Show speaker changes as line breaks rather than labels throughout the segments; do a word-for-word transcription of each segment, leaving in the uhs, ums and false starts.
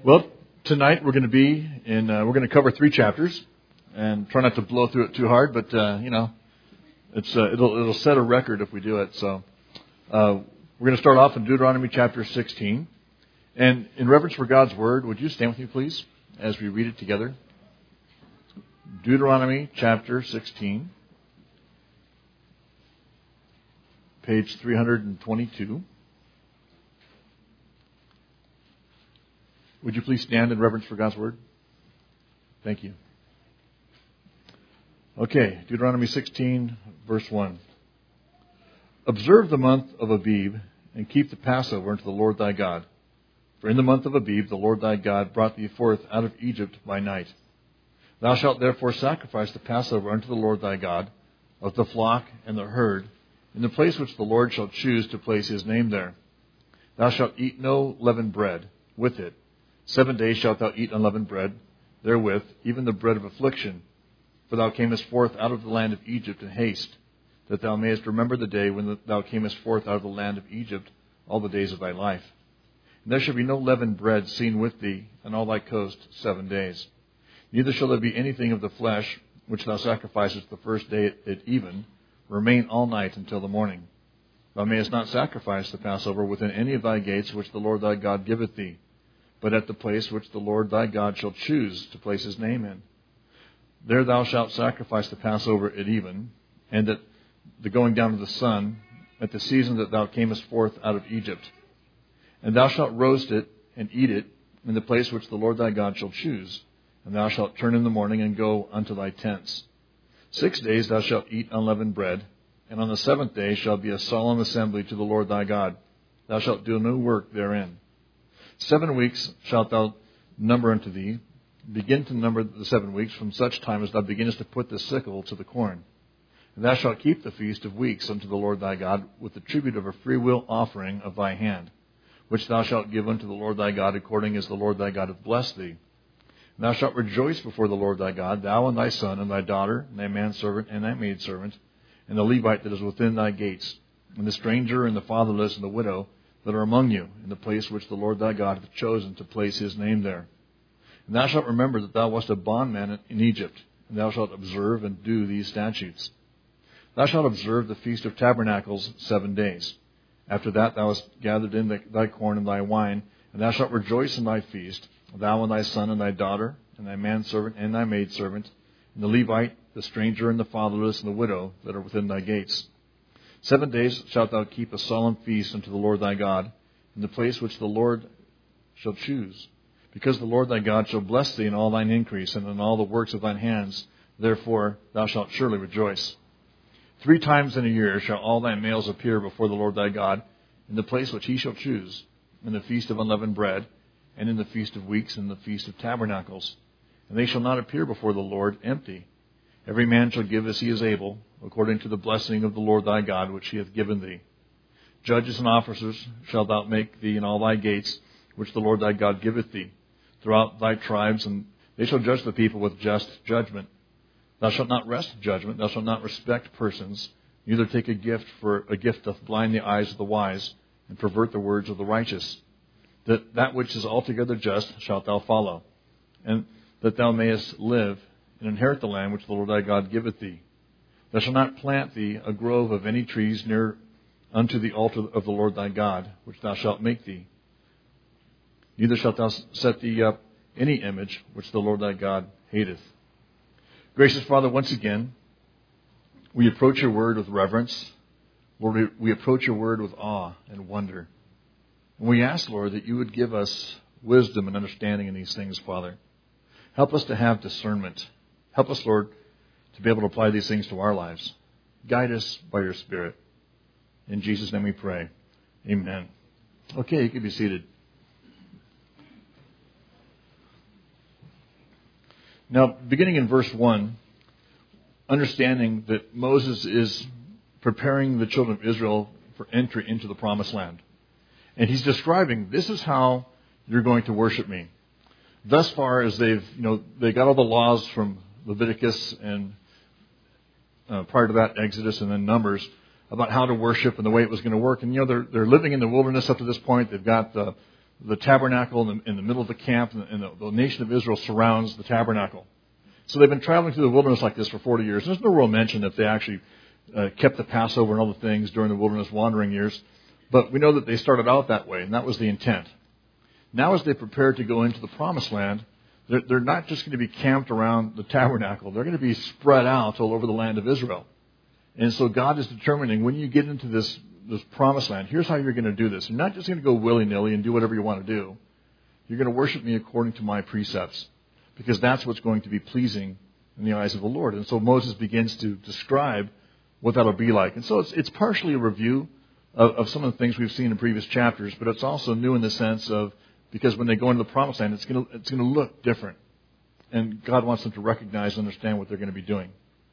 Well, tonight we're going to be in, uh, we're going to cover three chapters, and try not to blow through it too hard, but, uh, you know, it's uh, it'll it'll set a record if we do it. So uh, we're going to start off in Deuteronomy chapter sixteen. And in reverence for God's Word, would you stand with me, please, as we read it together? Deuteronomy chapter sixteen, page three hundred twenty-two. Would you please stand in reverence for God's Word? Thank you. Okay, Deuteronomy sixteen, verse one. Observe the month of Abib, and keep the Passover unto the Lord thy God. For in the month of Abib the Lord thy God brought thee forth out of Egypt by night. Thou shalt therefore sacrifice the Passover unto the Lord thy God, of the flock and the herd, in the place which the Lord shall choose to place his name there. Thou shalt eat no leavened bread with it. Seven days shalt thou eat unleavened bread therewith, even the bread of affliction. For thou camest forth out of the land of Egypt in haste, that thou mayest remember the day when thou camest forth out of the land of Egypt all the days of thy life. And there shall be no leavened bread seen with thee on all thy coast seven days. Neither shall there be anything of the flesh which thou sacrificest the first day at even, remain all night until the morning. Thou mayest not sacrifice the Passover within any of thy gates which the Lord thy God giveth thee, but at the place which the Lord thy God shall choose to place his name in. There thou shalt sacrifice the Passover at even, and at the going down of the sun, at the season that thou camest forth out of Egypt. And thou shalt roast it and eat it in the place which the Lord thy God shall choose. And thou shalt turn in the morning and go unto thy tents. Six days thou shalt eat unleavened bread, and on the seventh day shall be a solemn assembly to the Lord thy God. Thou shalt do no work therein. Seven weeks shalt thou number unto thee. Begin to number the seven weeks from such time as thou beginnest to put the sickle to the corn. And thou shalt keep the feast of weeks unto the Lord thy God with the tribute of a freewill offering of thy hand, which thou shalt give unto the Lord thy God according as the Lord thy God hath blessed thee. And thou shalt rejoice before the Lord thy God, thou and thy son and thy daughter, and thy manservant and thy maidservant, and the Levite that is within thy gates, and the stranger and the fatherless and the widow that are among you, in the place which the Lord thy God hath chosen to place his name there. And thou shalt remember that thou wast a bondman in Egypt, and thou shalt observe and do these statutes. Thou shalt observe the Feast of Tabernacles seven days. After that thou hast gathered in the, thy corn and thy wine, and thou shalt rejoice in thy feast, thou and thy son and thy daughter, and thy manservant and thy maidservant, and the Levite, the stranger and the fatherless and the widow that are within thy gates. Seven days shalt thou keep a solemn feast unto the Lord thy God, in the place which the Lord shall choose. Because the Lord thy God shall bless thee in all thine increase, and in all the works of thine hands, therefore thou shalt surely rejoice. Three times in a year shall all thy males appear before the Lord thy God, in the place which he shall choose, in the feast of unleavened bread, and in the feast of weeks, and the feast of tabernacles. And they shall not appear before the Lord empty. Every man shall give as he is able, according to the blessing of the Lord thy God, which he hath given thee. Judges and officers shalt thou make thee in all thy gates, which the Lord thy God giveth thee, throughout thy tribes, and they shall judge the people with just judgment. Thou shalt not wrest judgment, thou shalt not respect persons, neither take a gift, for a gift doth blind the eyes of the wise, and pervert the words of the righteous. That that which is altogether just shalt thou follow, and that thou mayest live and inherit the land which the Lord thy God giveth thee. Thou shalt not plant thee a grove of any trees near unto the altar of the Lord thy God, which thou shalt make thee. Neither shalt thou set thee up any image which the Lord thy God hateth. Gracious Father, once again, we approach your word with reverence. Lord, we, we approach your word with awe and wonder. And we ask, Lord, that you would give us wisdom and understanding in these things, Father. Help us to have discernment. Help us, Lord, to be able to apply these things to our lives. Guide us by your Spirit. In Jesus' name we pray. Amen. Okay, you can be seated. Now, beginning in verse one, understanding that Moses is preparing the children of Israel for entry into the promised land. And he's describing, this is how you're going to worship me. Thus far as they've, you know, they got all the laws from Leviticus and uh, prior to that, Exodus and then Numbers about how to worship and the way it was going to work. And, you know, they're, they're living in the wilderness up to this point. They've got the, the tabernacle in the, in the middle of the camp, and the, the nation of Israel surrounds the tabernacle. So they've been traveling through the wilderness like this for forty years. There's no real mention that they actually uh, kept the Passover and all the things during the wilderness wandering years. But we know that they started out that way, and that was the intent. Now as they prepare to go into the Promised Land, they're, they're not just going to be camped around the tabernacle. They're going to be spread out all over the land of Israel. And so God is determining, when you get into this, this Promised Land, here's how you're going to do this. You're not just going to go willy-nilly and do whatever you want to do. You're going to worship me according to my precepts, because that's what's going to be pleasing in the eyes of the Lord. And so Moses begins to describe what that'll be like. And so it's, it's partially a review of, of some of the things we've seen in previous chapters, but it's also new in the sense of, because when they go into the Promised Land, it's going to, it's going to look different. And God wants them to recognize and understand what they're going to be doing.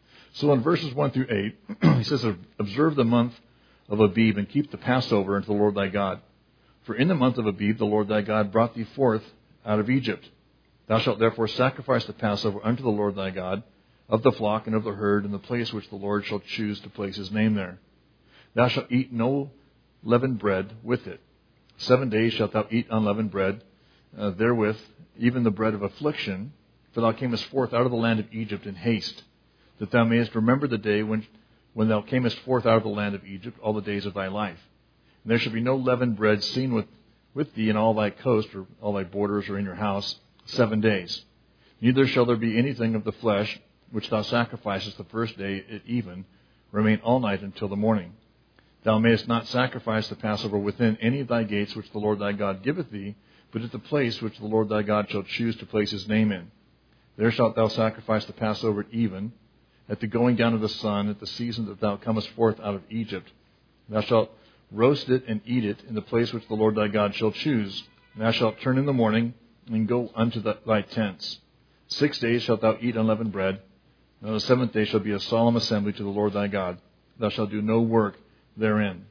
So in verses one through eight, he says, observe the month of Abib and keep the Passover unto the Lord thy God. For in the month of Abib the Lord thy God brought thee forth out of Egypt. Thou shalt therefore sacrifice the Passover unto the Lord thy God, of the flock and of the herd, in the place which the Lord shall choose to place his name there. Thou shalt eat no leavened bread with it. Seven days shalt thou eat unleavened bread uh, therewith, even the bread of affliction, for thou camest forth out of the land of Egypt in haste, that thou mayest remember the day when, when thou camest forth out of the land of Egypt all the days of thy life. And there shall be no leavened bread seen with, with thee in all thy coast, or all thy borders, or in your house, seven days. Neither shall there be anything of the flesh which thou sacrificest the first day at even, remain all night until the morning. Thou mayest not sacrifice the Passover within any of thy gates which the Lord thy God giveth thee, but at the place which the Lord thy God shall choose to place his name in. There shalt thou sacrifice the Passover at even, at the going down of the sun, at the season that thou comest forth out of Egypt. Thou shalt roast it and eat it in the place which the Lord thy God shall choose. And thou shalt turn in the morning and go unto the, thy tents. Six days shalt thou eat unleavened bread, and on the seventh day shall be a solemn assembly to the Lord thy God. Thou shalt do no work therein.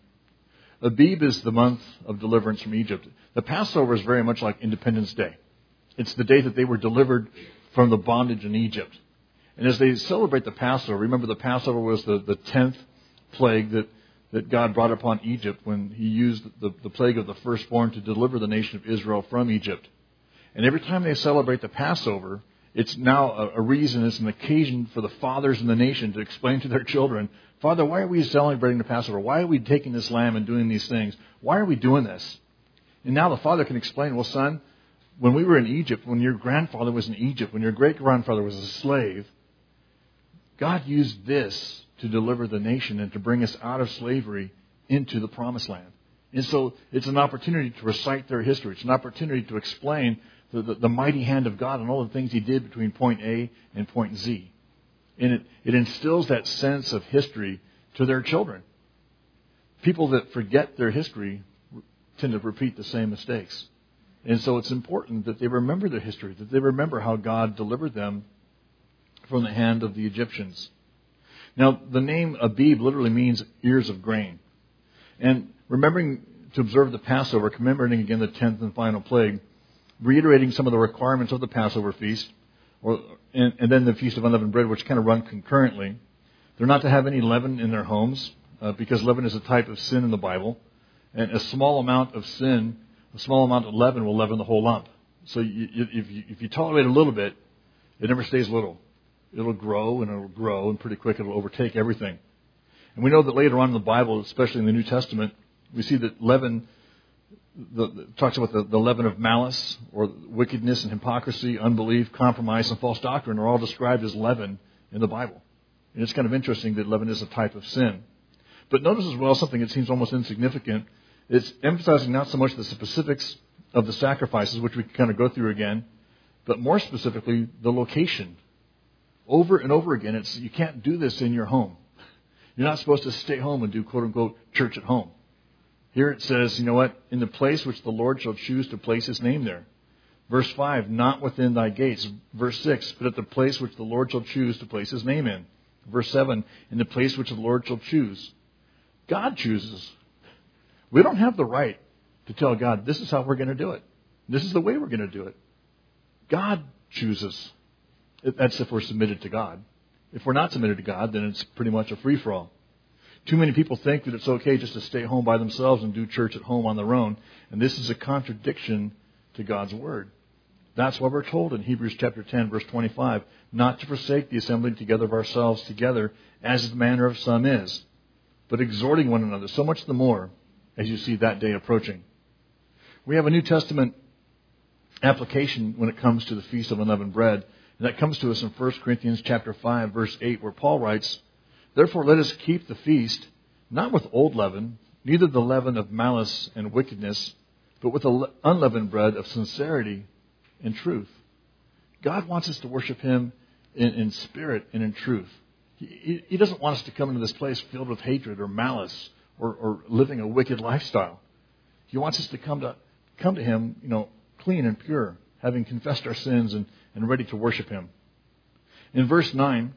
Abib is the month of deliverance from Egypt. The Passover is very much like Independence Day. It's the day that they were delivered from the bondage in Egypt. And as they celebrate the Passover, remember the Passover was the, the tenth plague that, that God brought upon Egypt when he used the, the plague of the firstborn to deliver the nation of Israel from Egypt. And every time they celebrate the Passover, it's now a, a reason, it's an occasion for the fathers in the nation to explain to their children, Father, why are we celebrating the Passover? Why are we taking this lamb and doing these things? Why are we doing this? And now the father can explain, well, son, when we were in Egypt, when your grandfather was in Egypt, when your great-grandfather was a slave, God used this to deliver the nation and to bring us out of slavery into the Promised Land. And so it's an opportunity to recite their history. It's an opportunity to explain the, the, the mighty hand of God and all the things he did between point A and point Z. And it, it instills that sense of history to their children. People that forget their history tend to repeat the same mistakes. And so it's important that they remember their history, that they remember how God delivered them from the hand of the Egyptians. Now, the name Abib literally means ears of grain. And remembering to observe the Passover, commemorating again the tenth and final plague, reiterating some of the requirements of the Passover feast, or and, and then the Feast of Unleavened Bread, which kind of run concurrently. They're not to have any leaven in their homes, uh, because leaven is a type of sin in the Bible. And a small amount of sin, a small amount of leaven will leaven the whole lump. So you, you, if, you, if you tolerate a little bit, it never stays little. It'll grow and it'll grow, and pretty quick it'll overtake everything. And we know that later on in the Bible, especially in the New Testament, we see that leaven the, the, talks about the, the leaven of malice, or wickedness and hypocrisy, unbelief, compromise, and false doctrine are all described as leaven in the Bible. And it's kind of interesting that leaven is a type of sin. But notice as well something that seems almost insignificant. It's emphasizing not so much the specifics of the sacrifices, which we can kind of go through again, but more specifically the location. Over and over again, it's you can't do this in your home. You're not supposed to stay home and do quote-unquote church at home. Here it says, you know what, in the place which the Lord shall choose to place his name there. Verse five, not within thy gates. Verse six, but at the place which the Lord shall choose to place his name in. Verse seven, in the place which the Lord shall choose. God chooses. We don't have the right to tell God, this is how we're going to do it. This is the way we're going to do it. God chooses. That's if we're submitted to God. If we're not submitted to God, then it's pretty much a free-for-all. Too many people think that it's okay just to stay home by themselves and do church at home on their own. And this is a contradiction to God's Word. That's why we're told in Hebrews chapter ten, verse twenty-five, not to forsake the assembling together of ourselves together, as the manner of some is, but exhorting one another, so much the more as you see that day approaching. We have a New Testament application when it comes to the Feast of Unleavened Bread, and that comes to us in First Corinthians chapter five, verse eight, where Paul writes, therefore let us keep the feast, not with old leaven, neither the leaven of malice and wickedness, but with the unleavened bread of sincerity and truth. God wants us to worship Him in, in spirit and in truth. He, he doesn't want us to come into this place filled with hatred or malice or, or living a wicked lifestyle. He wants us to come to come to Him, you know, clean and pure, having confessed our sins and, and ready to worship Him. In verse nine,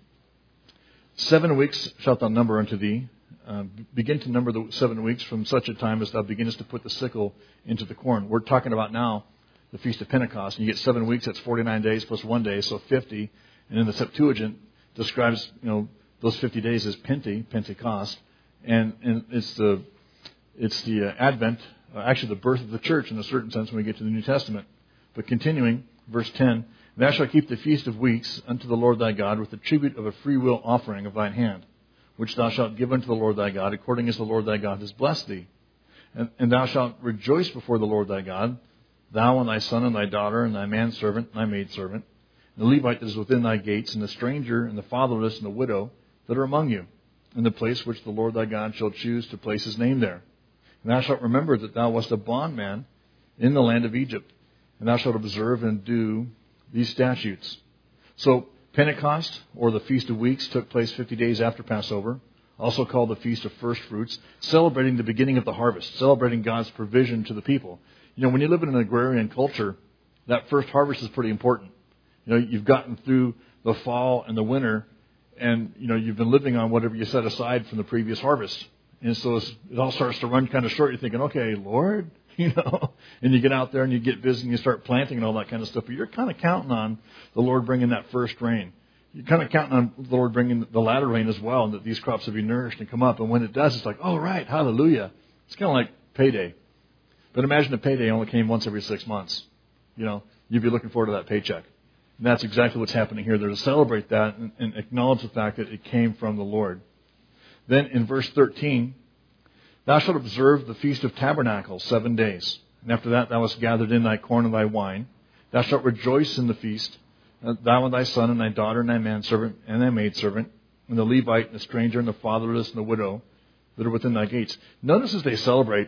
seven weeks shalt thou number unto thee. Uh, begin to number the seven weeks from such a time as thou beginnest to put the sickle into the corn. We're talking about now the Feast of Pentecost. And you get seven weeks, that's forty-nine days plus one day, so fifty. And then the Septuagint describes, you know, those fifty days as Pente, Pentecost. And, and it's the it's the uh, Advent, uh, actually the birth of the church in a certain sense when we get to the New Testament. But continuing, verse ten, thou shalt keep the Feast of Weeks unto the Lord thy God with the tribute of a freewill offering of thine hand, which thou shalt give unto the Lord thy God, according as the Lord thy God has blessed thee. And, and thou shalt rejoice before the Lord thy God, thou and thy son and thy daughter and thy manservant and thy maidservant, and the Levite that is within thy gates, and the stranger and the fatherless and the widow that are among you, in the place which the Lord thy God shall choose to place His name there. And thou shalt remember that thou wast a bondman in the land of Egypt, and thou shalt observe and do these statutes. So Pentecost, or the Feast of Weeks, took place fifty days after Passover, also called the Feast of First Fruits, celebrating the beginning of the harvest, celebrating God's provision to the people. You know, when you live in an agrarian culture, that first harvest is pretty important. You know, you've gotten through the fall and the winter, and, you know, you've been living on whatever you set aside from the previous harvest. And so it's, it all starts to run kind of short. You're thinking, okay, Lord, you know, and you get out there and you get busy and you start planting and all that kind of stuff. But you're kind of counting on the Lord bringing that first rain. You're kind of counting on the Lord bringing the latter rain as well, and that these crops will be nourished and come up. And when it does, it's like, oh, right, hallelujah. It's kind of like payday. But imagine a payday only came once every six months. You know, you'd be looking forward to that paycheck. And that's exactly what's happening here. They're to celebrate that and, and acknowledge the fact that it came from the Lord. Then in verse thirteen, thou shalt observe the Feast of Tabernacles seven days. And after that thou hast gathered in thy corn and thy wine. Thou shalt rejoice in the feast, thou and thy son and thy daughter and thy manservant and thy maidservant, and the Levite and the stranger and the fatherless and the widow that are within thy gates. Notice as they celebrate,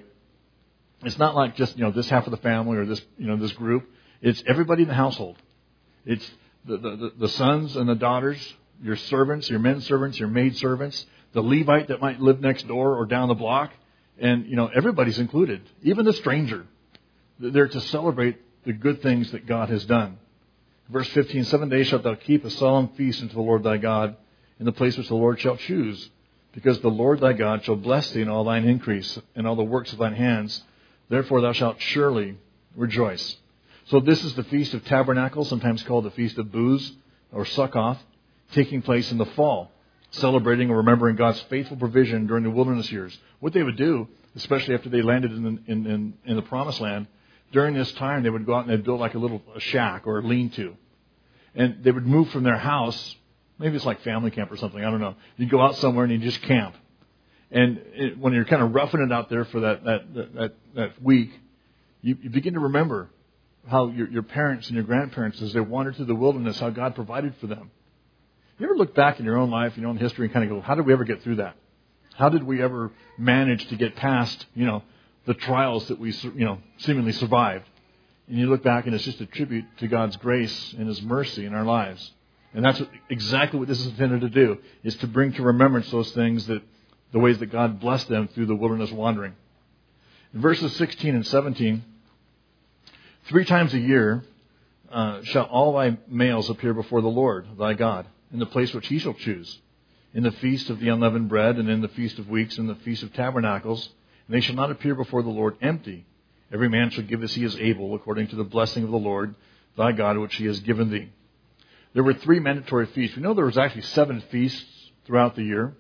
it's not like just, you know, this half of the family or this, you know, this group. It's everybody in the household. It's the, the, the sons and the daughters, your servants, your men servants, your maid servants, the Levite that might live next door or down the block. And, you know, everybody's included, even the stranger. They're to celebrate the good things that God has done. Verse fifteen, seven days shalt thou keep a solemn feast unto the Lord thy God in the place which the Lord shall choose, because the Lord thy God shall bless thee in all thine increase and all the works of thine hands. Therefore thou shalt surely rejoice. So this is the Feast of Tabernacles, sometimes called the Feast of Booths or Sukkoth, taking place in the fall, celebrating or remembering God's faithful provision during the wilderness years. What they would do, especially after they landed in the, in, in, in the Promised Land, during this time they would go out and they'd build like a little a shack or a lean-to. And they would move from their house, maybe it's like family camp or something, I don't know. You'd go out somewhere and you just camp. And it, when you're kind of roughing it out there for that that that, that week, you, you begin to remember how your, your parents and your grandparents, as they wandered through the wilderness, how God provided for them. You ever look back in your own life, your own history, and kind of go, how did we ever get through that? How did we ever manage to get past, you know, the trials that we, you know, seemingly survived? And you look back, and it's just a tribute to God's grace and His mercy in our lives. And that's what, exactly what this is intended to do, is to bring to remembrance those things, that the ways that God blessed them through the wilderness wandering. In verses sixteen and seventeen, three times a year uh, shall all thy males appear before the Lord thy God, in the place which He shall choose, in the feast of the unleavened bread, and in the feast of weeks, and the feast of tabernacles. And they shall not appear before the Lord empty. Every man shall give as he is able, according to the blessing of the Lord thy God, which He has given thee. There were three mandatory feasts. We know there was actually seven feasts throughout the year.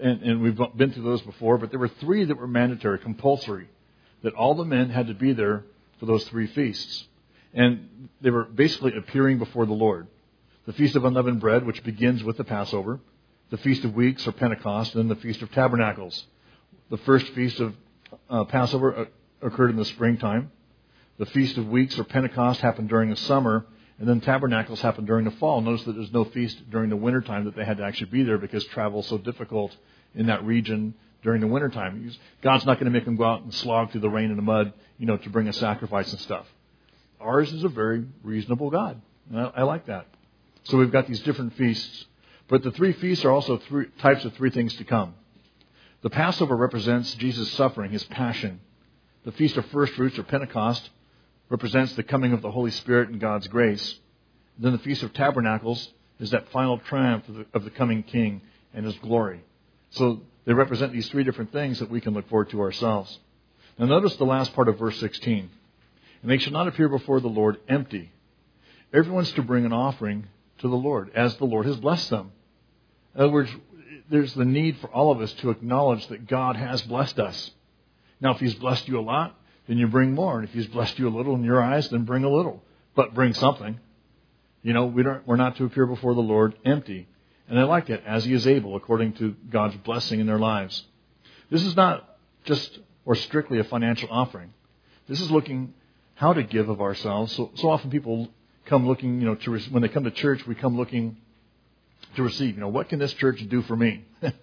and, and we've been through those before, but there were three that were mandatory, compulsory, that all the men had to be there for those three feasts. And they were basically appearing before the Lord. The Feast of Unleavened Bread, which begins with the Passover, the Feast of Weeks or Pentecost, and then the Feast of Tabernacles. The first Feast of uh, Passover occurred in the springtime. The Feast of Weeks or Pentecost happened during the summer, and then Tabernacles happened during the fall. Notice that there's no feast during the wintertime, that they had to actually be there because travel is so difficult in that region during the wintertime. God's not going to make them go out and slog through the rain and the mud, you know, to bring a sacrifice and stuff. Ours is a very reasonable God. And I, I like that. So we've got these different feasts. But the three feasts are also three types of three things to come. The Passover represents Jesus' suffering, his passion. The Feast of First Fruits, or Pentecost, represents the coming of the Holy Spirit and God's grace. Then the Feast of Tabernacles is that final triumph of the, of the coming King and his glory. So they represent these three different things that we can look forward to ourselves. Now notice the last part of verse sixteen. And they shall not appear before the Lord empty. Everyone's to bring an offering to the Lord, as the Lord has blessed them. In other words, there's the need for all of us to acknowledge that God has blessed us. Now, if he's blessed you a lot, then you bring more. And if he's blessed you a little in your eyes, then bring a little. But bring something. You know, we don't, we're not to appear before the Lord empty. And I like that, as he is able, according to God's blessing in their lives. This is not just or strictly a financial offering. This is looking how to give of ourselves. So, so often people come looking, you know, to when they come to church, we come looking to receive. You know, what can this church do for me? and,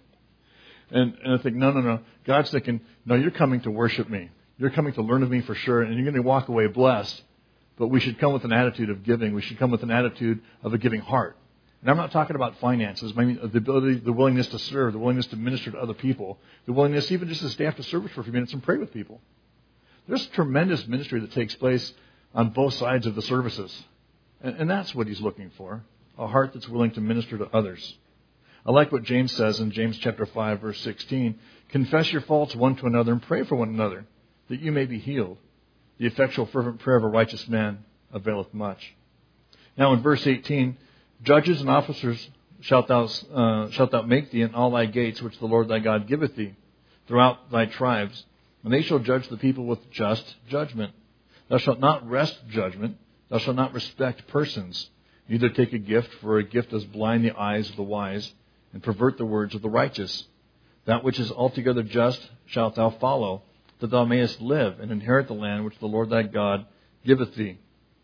and I think, no, no, no. God's thinking, no, you're coming to worship me. You're coming to learn of me for sure, and you're going to walk away blessed. But we should come with an attitude of giving. We should come with an attitude of a giving heart. And I'm not talking about finances. I mean, the ability, the willingness to serve, the willingness to minister to other people, the willingness even just to stay after service for a few minutes and pray with people. There's tremendous ministry that takes place on both sides of the services. And, and that's what he's looking for, a heart that's willing to minister to others. I like what James says in James chapter five, verse sixteen. Confess your faults one to another and pray for one another, that you may be healed. The effectual fervent prayer of a righteous man availeth much. Now in verse eighteen, judges and officers shalt thou, uh, shalt thou make thee in all thy gates, which the Lord thy God giveth thee, throughout thy tribes. And they shall judge the people with just judgment. Thou shalt not wrest judgment. Thou shalt not respect persons. Neither take a gift, for a gift does blind the eyes of the wise, and pervert the words of the righteous. That which is altogether just shalt thou follow, that thou mayest live and inherit the land which the Lord thy God giveth thee.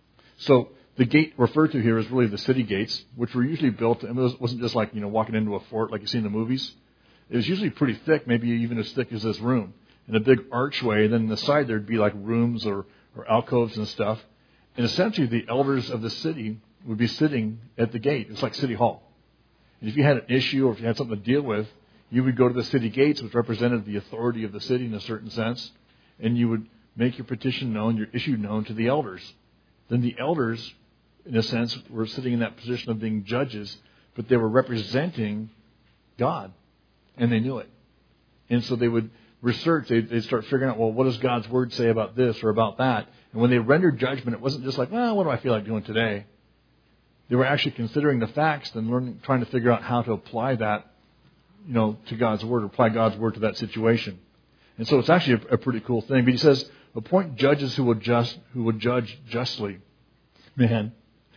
So the gate referred to here is really the city gates, which were usually built, and it wasn't just like, you know, walking into a fort like you see in the movies. It was usually pretty thick, maybe even as thick as this room, and a big archway. Then on the side there'd be like rooms or, or alcoves and stuff. And essentially the elders of the city would be sitting at the gate. It's like City Hall. And if you had an issue or if you had something to deal with, you would go to the city gates, which represented the authority of the city in a certain sense, and you would make your petition known, your issue known to the elders. Then the elders, in a sense, were sitting in that position of being judges, but they were representing God, and they knew it. And so they would research, they'd, they'd start figuring out, well, what does God's Word say about this or about that? And when they rendered judgment, it wasn't just like, well, what do I feel like doing today? They were actually considering the facts and learning, trying to figure out how to apply that, you know, to God's Word, or apply God's Word to that situation. And so it's actually a, a pretty cool thing. But he says, appoint judges who would just, who would judge justly. Man,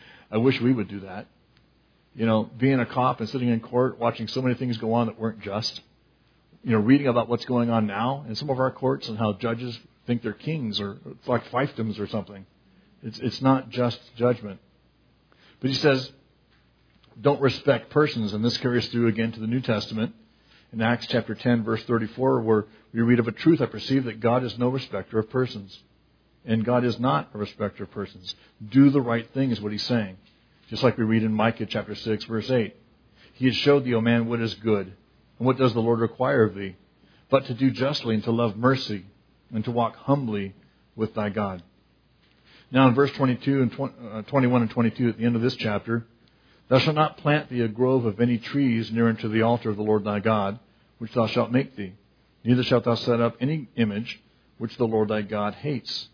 I wish we would do that. You know, being a cop and sitting in court, watching so many things go on that weren't just. You know, reading about what's going on now in some of our courts and how judges think they're kings, or it's like fiefdoms or something. It's it's not just judgment. But he says, don't respect persons. And this carries through again to the New Testament. In Acts chapter ten, verse thirty-four, where we read, of a truth I perceive that God is no respecter of persons. And God is not a respecter of persons. Do the right thing is what he's saying. Just like we read in Micah chapter six, verse eight. He has showed thee, O man, what is good. And what does the Lord require of thee? But to do justly and to love mercy and to walk humbly with thy God. Now in verse twenty-two and twenty, uh, twenty-one and twenty-two at the end of this chapter, thou shalt not plant thee a grove of any trees near unto the altar of the Lord thy God, which thou shalt make thee. Neither shalt thou set up any image which the Lord thy God hates.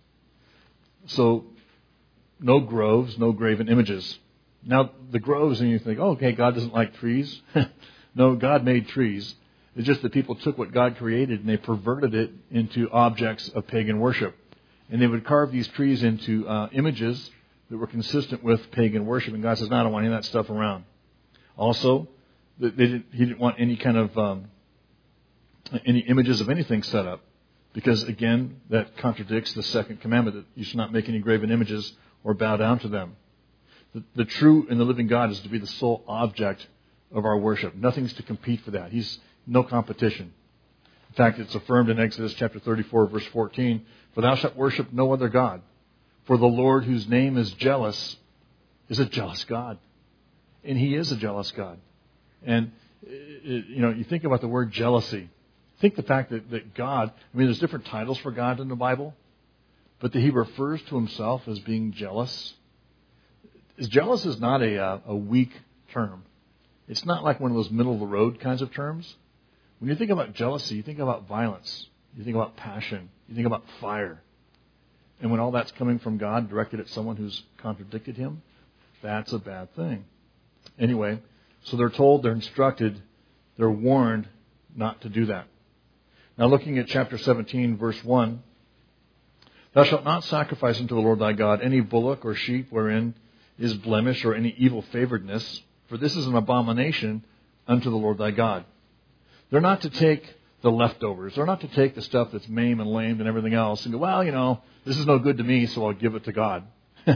So, no groves, no graven images. Now, the groves, and you think, oh, okay, God doesn't like trees. No, God made trees. It's just that people took what God created and they perverted it into objects of pagan worship. And they would carve these trees into uh, images that were consistent with pagan worship. And God says, no, I don't want any of that stuff around. Also, they didn't, He didn't want any kind of um, any images of anything set up. Because, again, that contradicts the second commandment that you should not make any graven images or bow down to them. The, the true and the living God is to be the sole object of our worship. Nothing's to compete for that. He's no competition. In fact, it's affirmed in Exodus chapter thirty-four, verse fourteen, "For thou shalt worship no other God, for the Lord whose name is jealous is a jealous God." And He is a jealous God. And, you know, you think about the word jealousy. Think the fact that, that God, I mean, there's different titles for God in the Bible, but that He refers to Himself as being jealous. Jealous is not a, a weak term. It's not like one of those middle-of-the-road kinds of terms. When you think about jealousy, you think about violence. You think about passion. You think about fire. And when all that's coming from God, directed at someone who's contradicted Him, that's a bad thing. Anyway, so they're told, they're instructed, they're warned not to do that. Now looking at chapter seventeen, verse one, "Thou shalt not sacrifice unto the Lord thy God any bullock or sheep wherein is blemish or any evil favoredness, for this is an abomination unto the Lord thy God." They're not to take the leftovers. They're not to take the stuff that's maimed and lamed and everything else and go, well, you know, this is no good to me, so I'll give it to God.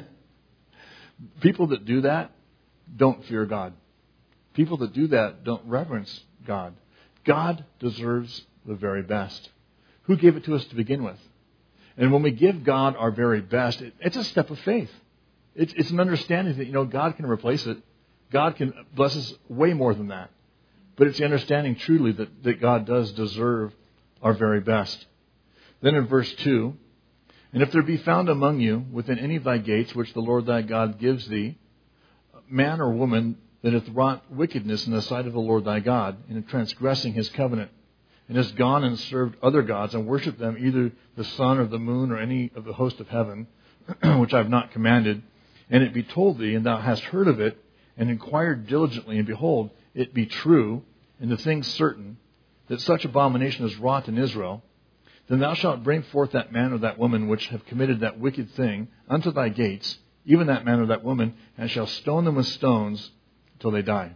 People that do that don't fear God. People that do that don't reverence God. God deserves the very best. Who gave it to us to begin with? And when we give God our very best, it, it's a step of faith. It's, it's an understanding that, you know, God can replace it. God can bless us way more than that. But it's the understanding truly that, that God does deserve our very best. Then in verse two, "And if there be found among you within any of thy gates, which the Lord thy God gives thee, man or woman that hath wrought wickedness in the sight of the Lord thy God, in transgressing His covenant, and has gone and served other gods, and worshipped them, either the sun or the moon or any of the host of heaven, which I have not commanded, and it be told thee, and thou hast heard of it, and inquired diligently, and behold, it be true, and the thing certain, that such abomination is wrought in Israel, then thou shalt bring forth that man or that woman which have committed that wicked thing unto thy gates, even that man or that woman, and shall stone them with stones till they die."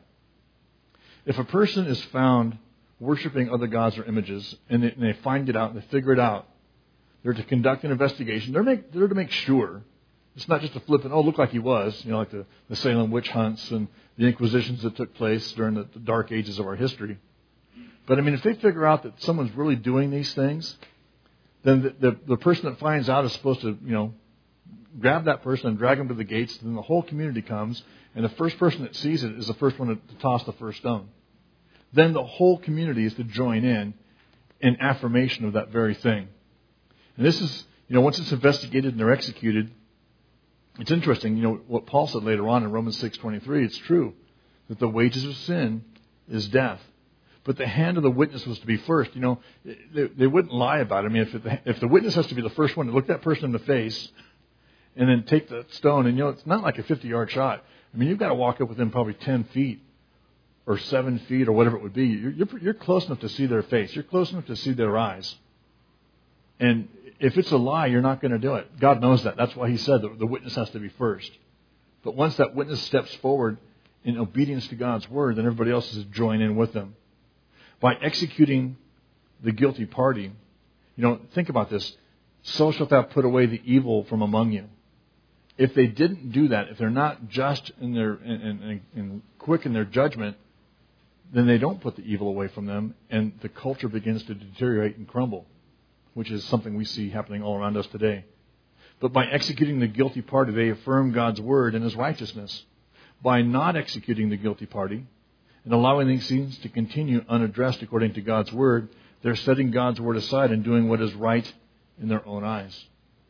If a person is found worshiping other gods or images, and they, and they find it out, and they figure it out, they're to conduct an investigation. They're, make, they're to make sure. It's not just a flippant, oh, look like he was, you know, like the, the Salem witch hunts and the inquisitions that took place during the, the dark ages of our history. But, I mean, if they figure out that someone's really doing these things, then the, the, the person that finds out is supposed to, you know, grab that person and drag them to the gates, and then the whole community comes, and the first person that sees it is the first one to, to toss the first stone. Then the whole community is to join in in affirmation of that very thing. And this is, you know, once it's investigated and they're executed, it's interesting, you know, what Paul said later on in Romans six twenty-three, it's true that the wages of sin is death. But the hand of the witness was to be first. You know, they, they wouldn't lie about it. I mean, if, it, if the witness has to be the first one to look that person in the face and then take the stone, and, you know, it's not like a fifty-yard shot. I mean, you've got to walk up within probably ten feet or seven feet or whatever it would be. You're, you're, you're close enough to see their face. You're close enough to see their eyes. And if it's a lie, you're not going to do it. God knows that. That's why He said that the witness has to be first. But once that witness steps forward in obedience to God's word, then everybody else is to join in with them. By executing the guilty party, you know, think about this. So shalt thou put away the evil from among you. If they didn't do that, if they're not just in their and, and, and quick in their judgment, then they don't put the evil away from them, and the culture begins to deteriorate and crumble, which is something we see happening all around us today. But by executing the guilty party, they affirm God's word and His righteousness. By not executing the guilty party and allowing these things to continue unaddressed according to God's word, they're setting God's word aside and doing what is right in their own eyes.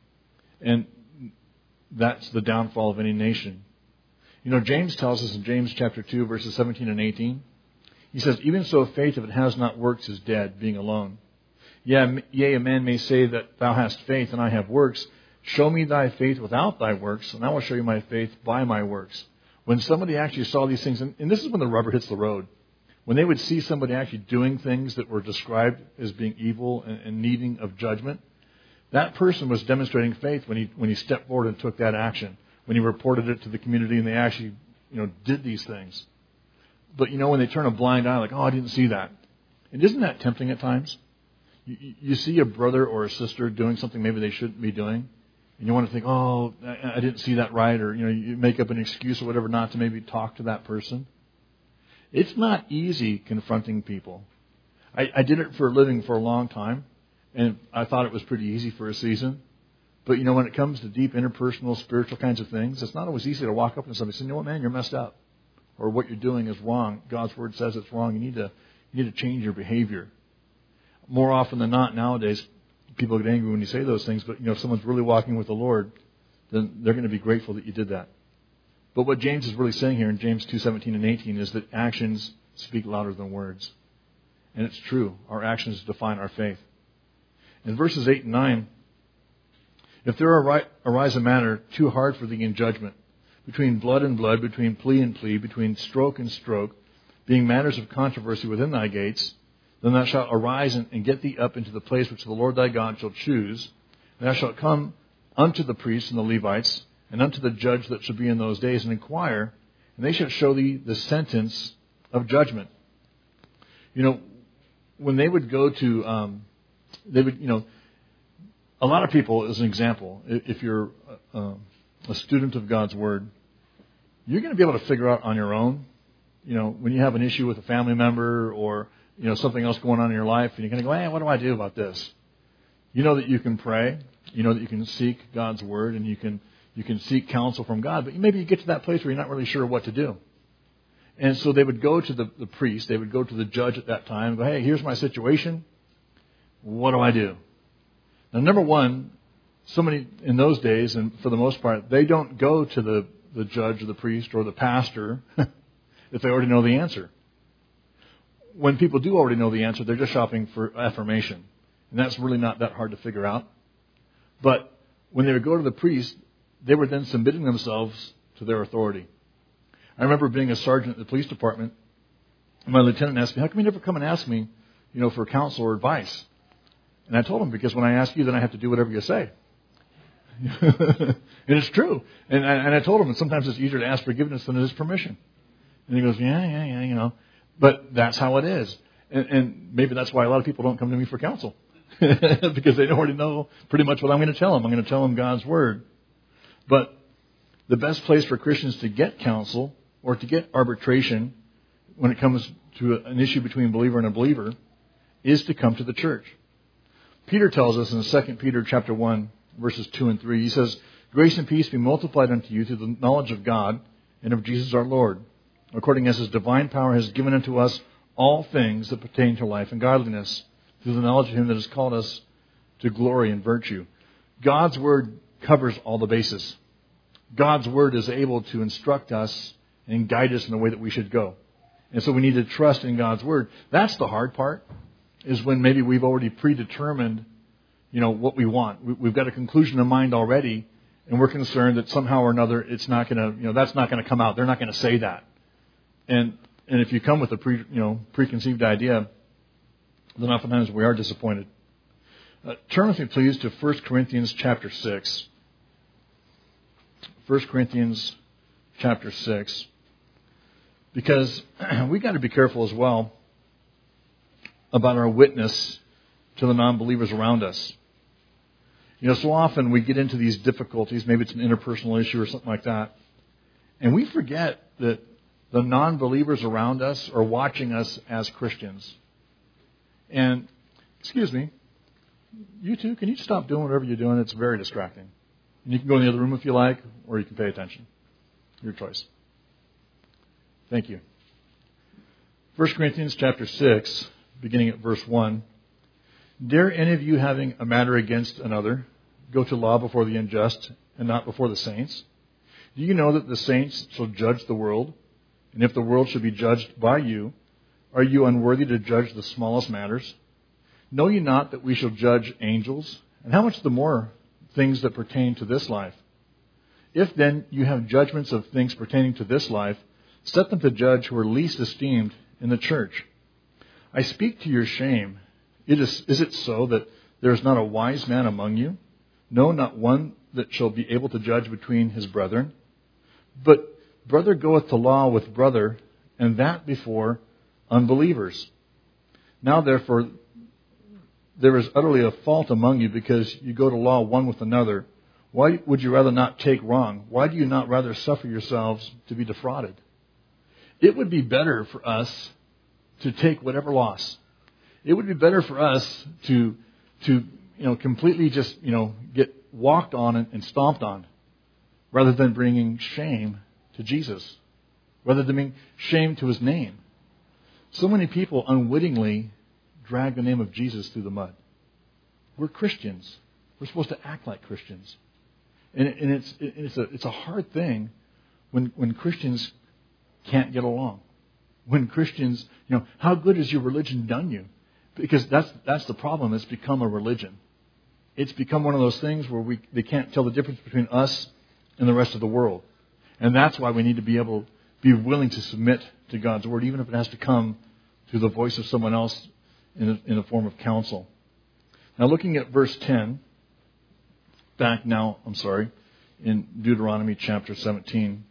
And that's the downfall of any nation. You know, James tells us in James chapter two, verses seventeen and eighteen, he says, "Even so faith, if it has not works, is dead, being alone. Yea, yea, a man may say that thou hast faith, and I have works. Show me thy faith without thy works, and I will show you my faith by my works." When somebody actually saw these things, and, and this is when the rubber hits the road, when they would see somebody actually doing things that were described as being evil and, and needing of judgment, that person was demonstrating faith when he when he stepped forward and took that action, when he reported it to the community and they actually, you know, did these things. But, you know, when they turn a blind eye, like, oh, I didn't see that. And isn't that tempting at times? You, you see a brother or a sister doing something maybe they shouldn't be doing, and you want to think, oh, I, I didn't see that right, or, you know, you make up an excuse or whatever not to maybe talk to that person. It's not easy confronting people. I, I did it for a living for a long time, and I thought it was pretty easy for a season. But, you know, when it comes to deep interpersonal, spiritual kinds of things, it's not always easy to walk up to somebody and say, you know what, man, you're messed up. Or what you're doing is wrong. God's Word says it's wrong. You need to you need to change your behavior. More often than not nowadays, people get angry when you say those things, but, you know, if someone's really walking with the Lord, then they're going to be grateful that you did that. But what James is really saying here in James two seventeen and eighteen is that actions speak louder than words. And it's true. Our actions define our faith. In verses eight and nine, if there arise a matter too hard for thee in judgment, between blood and blood, between plea and plea, between stroke and stroke, being matters of controversy within thy gates, then thou shalt arise and, and get thee up into the place which the Lord thy God shall choose, and thou shalt come unto the priests and the Levites, and unto the judge that shall be in those days, and inquire, and they shall show thee the sentence of judgment. You know, when they would go to, um, they would, you know, a lot of people, as an example, if you're uh, a student of God's Word, you're going to be able to figure out on your own, you know, when you have an issue with a family member or, you know, something else going on in your life, and you're going to go, hey, what do I do about this? You know that you can pray. You know that you can seek God's Word, and you can you can seek counsel from God. But maybe you get to that place where you're not really sure what to do. And so they would go to the, the priest. They would go to the judge at that time and go, hey, here's my situation. What do I do? Now, number one, somebody in those days, and for the most part, they don't go to the, the judge or the priest or the pastor if they already know the answer. When people do already know the answer, they're just shopping for affirmation. And that's really not that hard to figure out. But when they would go to the priest, they were then submitting themselves to their authority. I remember being a sergeant at the police department, and my lieutenant asked me, how come you never come and ask me, you know, for counsel or advice? And I told him, because when I ask you, then I have to do whatever you say. And it's true. And I, and I told him, and sometimes it's easier to ask forgiveness than it is permission. And he goes, yeah, yeah, yeah, you know. But that's how it is. And, and maybe that's why a lot of people don't come to me for counsel. Because they already know pretty much what I'm going to tell them. I'm going to tell them God's Word. But the best place for Christians to get counsel or to get arbitration when it comes to an issue between believer and a believer is to come to the church. Peter tells us in Second Peter chapter one, verses two and three, he says, grace and peace be multiplied unto you through the knowledge of God and of Jesus our Lord, according as his divine power has given unto us all things that pertain to life and godliness, through the knowledge of him that has called us to glory and virtue. God's Word covers all the bases. God's Word is able to instruct us and guide us in the way that we should go. And so we need to trust in God's Word. That's the hard part, is when maybe we've already predetermined, you know, what we want. We've got a conclusion in mind already, and we're concerned that somehow or another it's not going to, you know, that's not going to come out. They're not going to say that. And and if you come with a pre, you know, preconceived idea, then oftentimes we are disappointed. Uh, turn with me, please, to First Corinthians chapter six. First Corinthians chapter six. Because we got to be careful as well about our witness to the non-believers around us. You know, so often we get into these difficulties, maybe it's an interpersonal issue or something like that, and we forget that the non-believers around us are watching us as Christians. And, excuse me, you two, can you stop doing whatever you're doing? It's very distracting. And you can go in the other room if you like, or you can pay attention. Your choice. Thank you. First Corinthians chapter six, beginning at verse one. Dare any of you, having a matter against another, go to law before the unjust and not before the saints? Do you know that the saints shall judge the world? And if the world should be judged by you, are you unworthy to judge the smallest matters? Know ye not that we shall judge angels? And how much the more things that pertain to this life? If then you have judgments of things pertaining to this life, set them to judge who are least esteemed, in the church. I speak to your shame. It is, is it so that there is not a wise man among you? No, not one that shall be able to judge between his brethren. But brother goeth to law with brother, and that before unbelievers. Now therefore, there is utterly a fault among you, because you go to law one with another. Why would you rather not take wrong? Why do you not rather suffer yourselves to be defrauded? It would be better for us to take whatever loss. It would be better for us to, to you know, completely just, you know, get walked on and, and stomped on, rather than bringing shame to Jesus, rather than bringing shame to his name. So many people unwittingly drag the name of Jesus through the mud. We're Christians. We're supposed to act like Christians. And, and it's, it's, a, it's a hard thing when, when Christians can't get along. When Christians, you know, how good has your religion done you? Because that's, that's the problem. It's become a religion. It's become one of those things where we they can't tell the difference between us and the rest of the world. And that's why we need to be able to be willing to submit to God's word, even if it has to come through the voice of someone else in a, in a form of counsel. Now, looking at verse ten, back now, I'm sorry, in Deuteronomy chapter seventeen,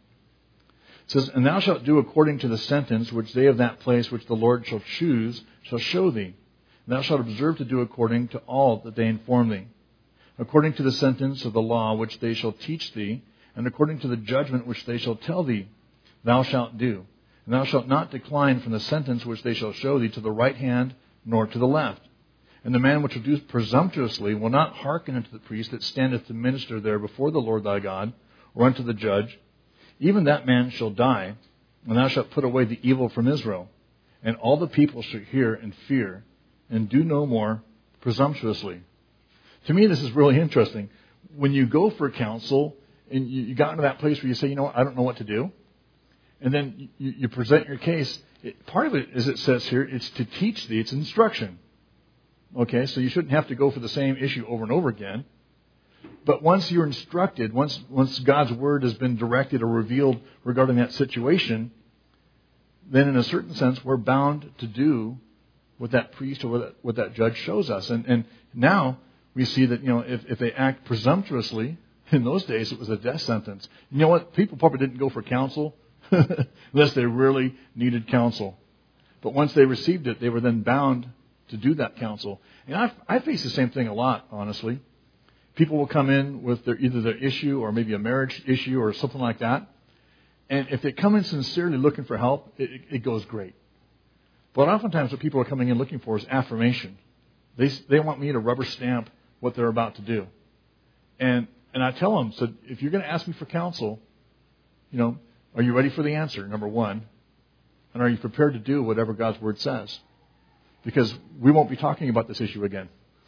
it says, "And thou shalt do according to the sentence which they of that place which the Lord shall choose shall show thee. And thou shalt observe to do according to all that they inform thee, according to the sentence of the law which they shall teach thee, and according to the judgment which they shall tell thee, thou shalt do. And thou shalt not decline from the sentence which they shall show thee to the right hand nor to the left. And the man which will do presumptuously will not hearken unto the priest that standeth to minister there before the Lord thy God, or unto the judge. Even that man shall die, and thou shalt put away the evil from Israel. And all the people shall hear and fear, and do no more presumptuously." To me, this is really interesting. When you go for counsel, and you, you got into that place where you say, you know what, I don't know what to do. And then you, you present your case. It, part of it, as it says here, it's to teach thee. It's instruction. Okay, so you shouldn't have to go for the same issue over and over again. But once you're instructed, once once God's word has been directed or revealed regarding that situation, then in a certain sense, we're bound to do what that priest or what that, what that judge shows us. And, and now we see that, you know, if, if they act presumptuously, in those days it was a death sentence. You know what? People probably didn't go for counsel unless they really needed counsel. But once they received it, they were then bound to do that counsel. And I, I face the same thing a lot, honestly. People will come in with their, either their issue or maybe a marriage issue or something like that. And if they come in sincerely looking for help, it, it goes great. But oftentimes what people are coming in looking for is affirmation. They they want me to rubber stamp what they're about to do. And and I tell them, so if you're going to ask me for counsel, you know, are you ready for the answer, number one? And are you prepared to do whatever God's word says? Because we won't be talking about this issue again.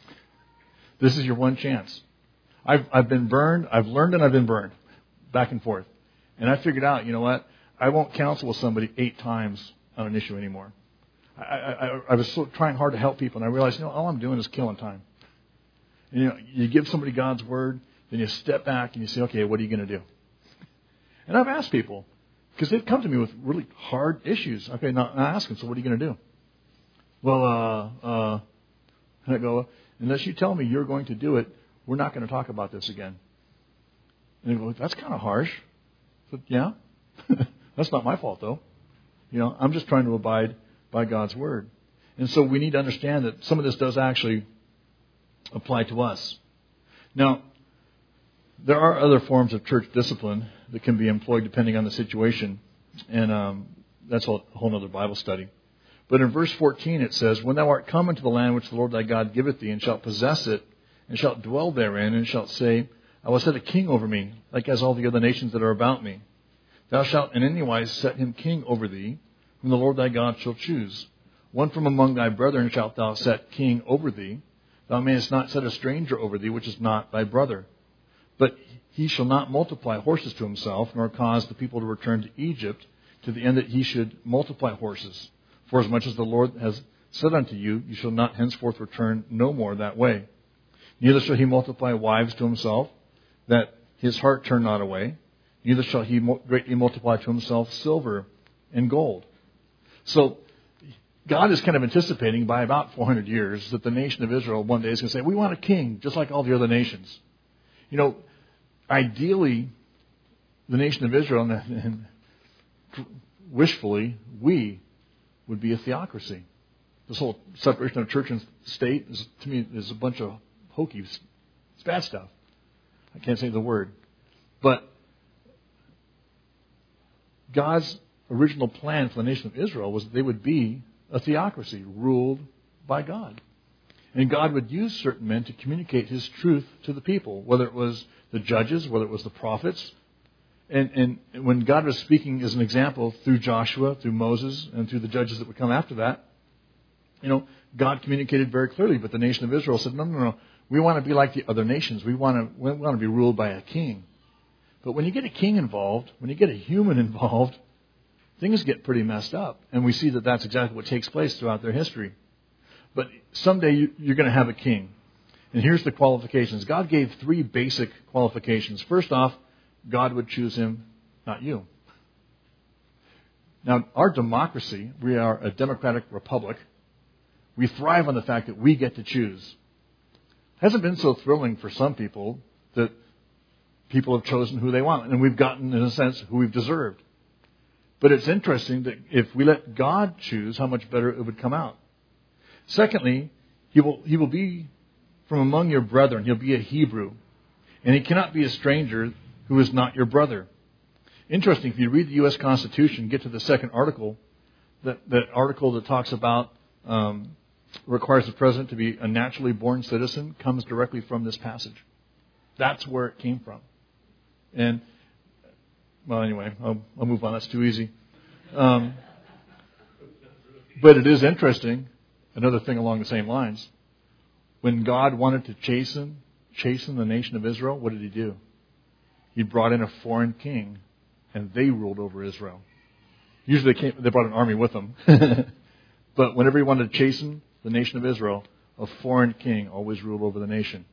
This is your one chance. I've I've been burned, I've learned and I've been burned. Back and forth. And I figured out, you know what? I won't counsel with somebody eight times on an issue anymore. I, I, I was so trying hard to help people, and I realized, you know, all I'm doing is killing time. And, you know, you give somebody God's word, then you step back and you say, okay, what are you going to do? And I've asked people, because they've come to me with really hard issues. Okay, now I ask them, so what are you going to do? Well, uh, uh, and I go, unless you tell me you're going to do it, we're not going to talk about this again. And they go, that's kind of harsh. I said, yeah, that's not my fault, though. You know, I'm just trying to abide by God's word. And so we need to understand that some of this does actually apply to us. Now, there are other forms of church discipline that can be employed depending on the situation. And um, that's a whole other Bible study. But in verse fourteen it says, "When thou art come into the land which the Lord thy God giveth thee, and shalt possess it, and shalt dwell therein, and shalt say, I will set a king over me, like as all the other nations that are about me. Thou shalt in any wise set him king over thee, whom the Lord thy God shall choose. One from among thy brethren shalt thou set king over thee. Thou mayest not set a stranger over thee, which is not thy brother. But he shall not multiply horses to himself, nor cause the people to return to Egypt, to the end that he should multiply horses. For as much as the Lord has said unto you, you shall not henceforth return no more that way. Neither shall he multiply wives to himself, that his heart turn not away. Neither shall he greatly multiply to himself silver and gold." So God is kind of anticipating by about four hundred years that the nation of Israel one day is going to say, we want a king just like all the other nations. You know, ideally, the nation of Israel, and, and wishfully, we would be a theocracy. This whole separation of church and state, is, to me, is a bunch of hokey. It's bad stuff. I can't say the word. But God's original plan for the nation of Israel was that they would be a theocracy ruled by God. And God would use certain men to communicate His truth to the people, whether it was the judges, whether it was the prophets. And, and when God was speaking as an example through Joshua, through Moses, and through the judges that would come after that, you know, God communicated very clearly. But the nation of Israel said, no, no, no, we want to be like the other nations. We want to, we want to be ruled by a king. But when you get a king involved, when you get a human involved, things get pretty messed up. And we see that that's exactly what takes place throughout their history. But someday you, you're going to have a king. And here's the qualifications. God gave three basic qualifications. First off, God would choose him, not you. Now, our democracy, we are a democratic republic. We thrive on the fact that we get to choose. It hasn't been so thrilling for some people that people have chosen who they want. And we've gotten, in a sense, who we've deserved. But it's interesting that if we let God choose, how much better it would come out. Secondly, he will, he will be from among your brethren. He'll be a Hebrew. And he cannot be a stranger who is not your brother. Interesting, if you read the U S Constitution, get to the second article, that, that article that talks about, um, requires the president to be a naturally born citizen, comes directly from this passage. That's where it came from. And, well, anyway, I'll, I'll move on. That's too easy. Um, but it is interesting, another thing along the same lines. When God wanted to chasten, chasten the nation of Israel, what did he do? He brought in a foreign king, and they ruled over Israel. Usually they, came, they brought an army with them. But whenever he wanted to chasten the nation of Israel, a foreign king always ruled over the nation.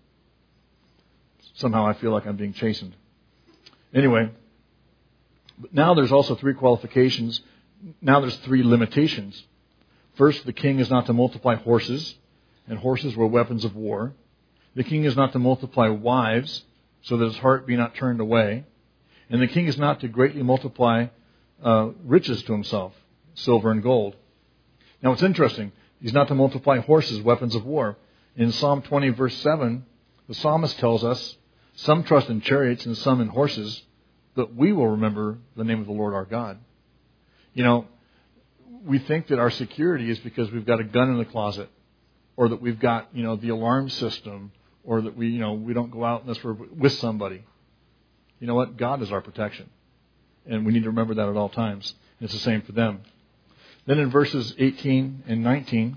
Somehow I feel like I'm being chastened. Anyway, but now there's also three qualifications. Now there's three limitations. First, the king is not to multiply horses, and horses were weapons of war. The king is not to multiply wives, so that his heart be not turned away. And the king is not to greatly multiply uh, riches to himself, silver and gold. Now it's interesting. He's not to multiply horses, weapons of war. In Psalm twenty, verse seven, the psalmist tells us, some trust in chariots and some in horses, but we will remember the name of the Lord our God. You know, we think that our security is because we've got a gun in the closet, or that we've got, you know, the alarm system, or that we, you know, we don't go out unless we're with somebody. You know what? God is our protection. And we need to remember that at all times. And it's the same for them. Then in verses eighteen and nineteen,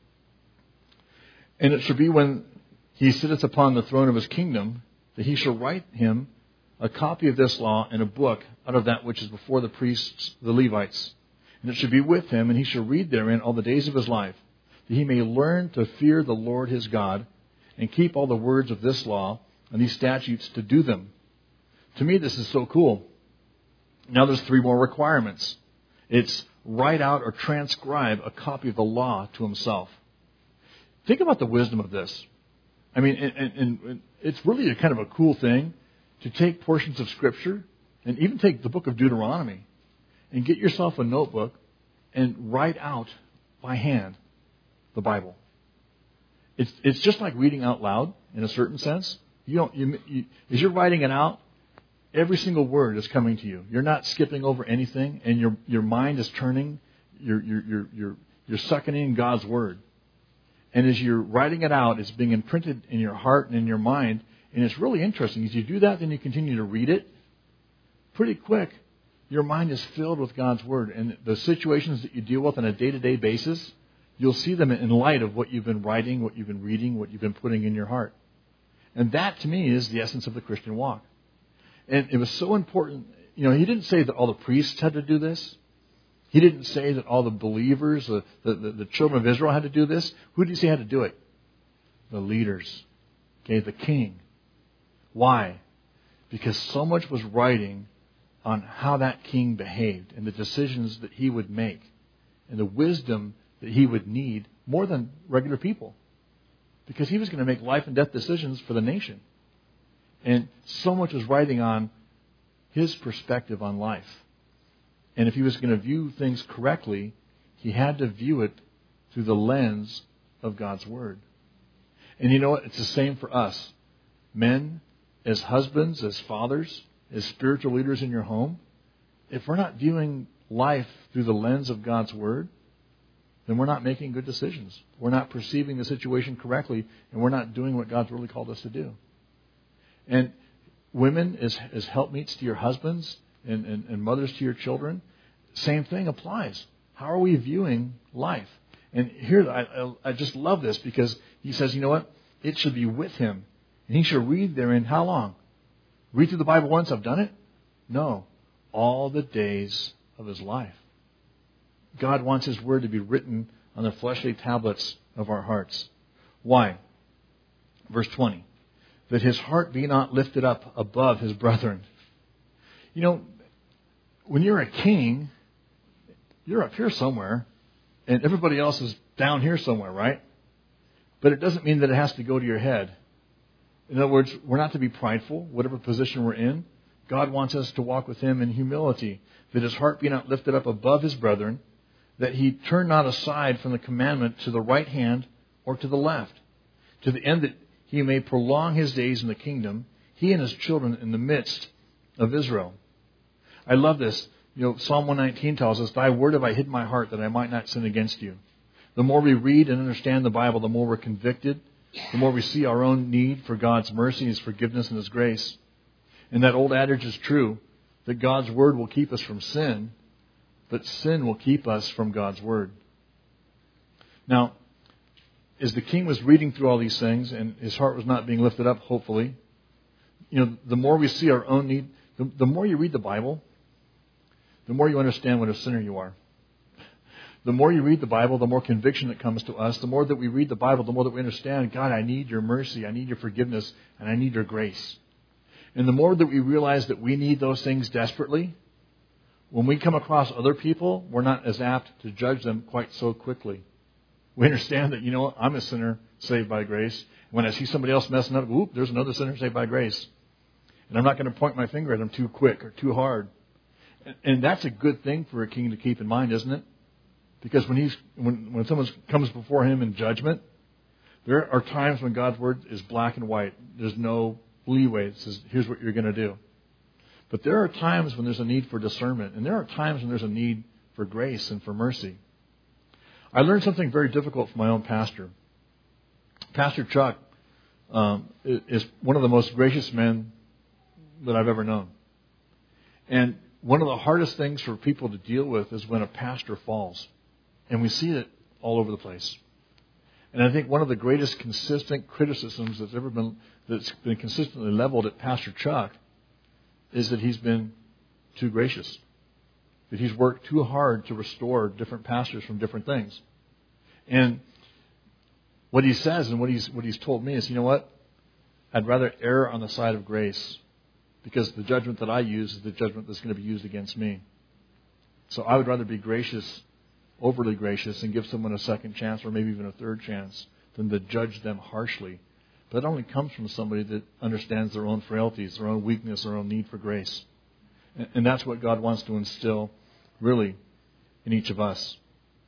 and it shall be when he sitteth upon the throne of his kingdom, that he shall write him a copy of this law in a book out of that which is before the priests, the Levites. And it shall be with him, and he shall read therein all the days of his life, that he may learn to fear the Lord his God, and keep all the words of this law and these statutes to do them. To me, this is so cool. Now there's three more requirements. It's write out or transcribe a copy of the law to himself. Think about the wisdom of this. I mean, and, and, and it's really a kind of a cool thing to take portions of Scripture and even take the book of Deuteronomy and get yourself a notebook and write out by hand the Bible. It's it's just like reading out loud in a certain sense. You don't you, you, as you're writing it out, every single word is coming to you. You're not skipping over anything, and your your mind is turning. You're you're you're you're, you're sucking in God's word, and as you're writing it out, it's being imprinted in your heart and in your mind. And it's really interesting. As you do that, then you continue to read it. Pretty quick, your mind is filled with God's word, and the situations that you deal with on a day-to-day basis, you'll see them in light of what you've been writing, what you've been reading, what you've been putting in your heart. And that, to me, is the essence of the Christian walk. And it was so important. You know, he didn't say that all the priests had to do this. He didn't say that all the believers, the, the, the, the children of Israel had to do this. Who did he say had to do it? The leaders. Okay, the king. Why? Because so much was writing on how that king behaved and the decisions that he would make and the wisdom that he would need more than regular people. Because he was going to make life and death decisions for the nation. And so much was riding on his perspective on life. And if he was going to view things correctly, he had to view it through the lens of God's Word. And you know what? It's the same for us. Men, as husbands, as fathers, as spiritual leaders in your home, if we're not viewing life through the lens of God's Word, then we're not making good decisions. We're not perceiving the situation correctly, and we're not doing what God's really called us to do. And women, as, as helpmeets to your husbands and, and, and mothers to your children, same thing applies. How are we viewing life? And here, I, I, I just love this because he says, you know what? It should be with him. And he should read therein how long? Read through the Bible once, I've done it? No. All the days of his life. God wants his word to be written on the fleshly tablets of our hearts. Why? Verse twenty. That his heart be not lifted up above his brethren. You know, when you're a king, you're up here somewhere, and everybody else is down here somewhere, right? But it doesn't mean that it has to go to your head. In other words, we're not to be prideful, whatever position we're in. God wants us to walk with him in humility, that his heart be not lifted up above his brethren, that he turn not aside from the commandment to the right hand or to the left, to the end that he may prolong his days in the kingdom, he and his children in the midst of Israel. I love this. You know, Psalm one nineteen tells us, thy word have I hid in my heart that I might not sin against you. The more we read and understand the Bible, the more we're convicted, the more we see our own need for God's mercy, his forgiveness, and his grace. And that old adage is true, that God's word will keep us from sin, but sin will keep us from God's word. Now, as the king was reading through all these things, and his heart was not being lifted up, hopefully, you know, the more we see our own need, the, the more you read the Bible, the more you understand what a sinner you are. The more you read the Bible, the more conviction that comes to us. The more that we read the Bible, the more that we understand, God, I need your mercy, I need your forgiveness, and I need your grace. And the more that we realize that we need those things desperately, when we come across other people, we're not as apt to judge them quite so quickly. We understand that, you know, I'm a sinner saved by grace. When I see somebody else messing up, whoop, there's another sinner saved by grace. And I'm not going to point my finger at them too quick or too hard. And, and that's a good thing for a king to keep in mind, isn't it? Because when he's when, when someone comes before him in judgment, there are times when God's word is black and white. There's no leeway. It says, here's what you're going to do. But there are times when there's a need for discernment. And there are times when there's a need for grace and for mercy. I learned something very difficult from my own pastor. Pastor Chuck um, is one of the most gracious men that I've ever known. And one of the hardest things for people to deal with is when a pastor falls. And we see it all over the place. And I think one of the greatest consistent criticisms that's ever been that's been consistently leveled at Pastor Chuck is that he's been too gracious. That he's worked too hard to restore different pastors from different things. And what he says and what he's what he's told me is, you know what? I'd rather err on the side of grace, because the judgment that I use is the judgment that's going to be used against me. So I would rather be gracious, overly gracious, and give someone a second chance or maybe even a third chance than to judge them harshly. But it only comes from somebody that understands their own frailties, their own weakness, their own need for grace. And that's what God wants to instill, really, in each of us.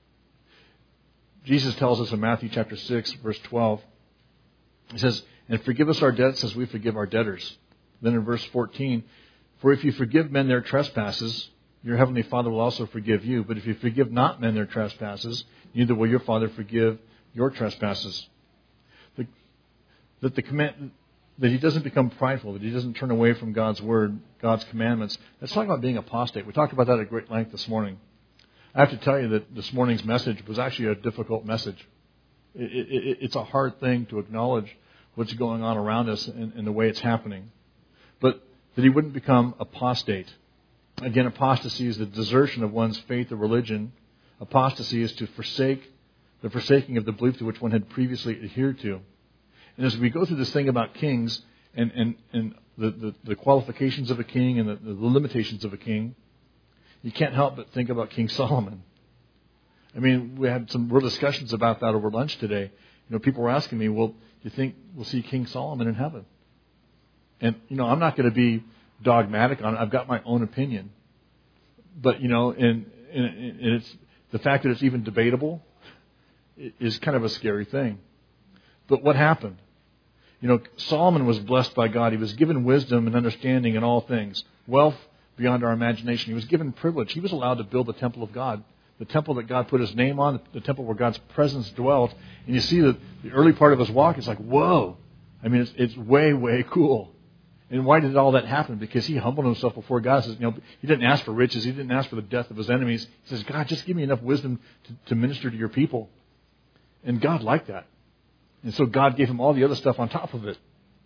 Jesus tells us in Matthew chapter six, verse twelve, he says, and forgive us our debts as we forgive our debtors. Then in verse fourteen, for if you forgive men their trespasses, your heavenly Father will also forgive you. But if you forgive not men their trespasses, neither will your Father forgive your trespasses. The, that the command, that he doesn't become prideful, that he doesn't turn away from God's word, God's commandments. Let's talk about being apostate. We talked about that at great length this morning. I have to tell you that this morning's message was actually a difficult message. It, it, it's a hard thing to acknowledge what's going on around us and, and the way it's happening. But that he wouldn't become apostate. Again, apostasy is the desertion of one's faith or religion. Apostasy is to forsake the forsaking of the belief to which one had previously adhered to. And as we go through this thing about kings and, and, and the, the, the qualifications of a king and the, the limitations of a king, you can't help but think about King Solomon. I mean, we had some real discussions about that over lunch today. You know, people were asking me, well, do you think we'll see King Solomon in heaven? And, you know, I'm not going to be dogmatic on it. I've got my own opinion. But, you know, and, and, and it's the fact that it's even debatable is kind of a scary thing. But what happened? You know, Solomon was blessed by God. He was given wisdom and understanding in all things. Wealth beyond our imagination. He was given privilege. He was allowed to build the temple of God. The temple that God put his name on, the temple where God's presence dwelt. And you see that the early part of his walk is like, whoa. I mean, it's, it's way, way cool. And why did all that happen? Because he humbled himself before God. He says, you know, he didn't ask for riches. He didn't ask for the death of his enemies. He says, God, just give me enough wisdom to, to minister to your people. And God liked that. And so God gave him all the other stuff on top of it.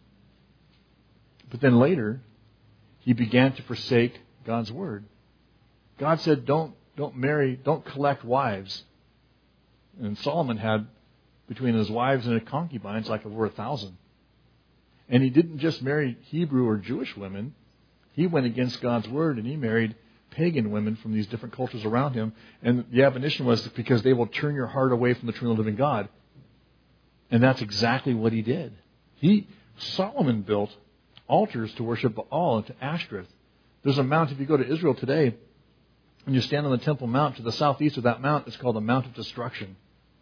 But then later, he began to forsake God's word. God said, don't, don't marry, don't collect wives. And Solomon had, between his wives and his concubines, like over a thousand. And he didn't just marry Hebrew or Jewish women. He went against God's word and he married pagan women from these different cultures around him. And the admonition was because they will turn your heart away from the true and living God. And that's exactly what he did. He, Solomon built altars to worship Baal and to Ashtoreth. There's a mount, if you go to Israel today, and you stand on the Temple Mount, to the southeast of that mount, it's called the Mount of Destruction.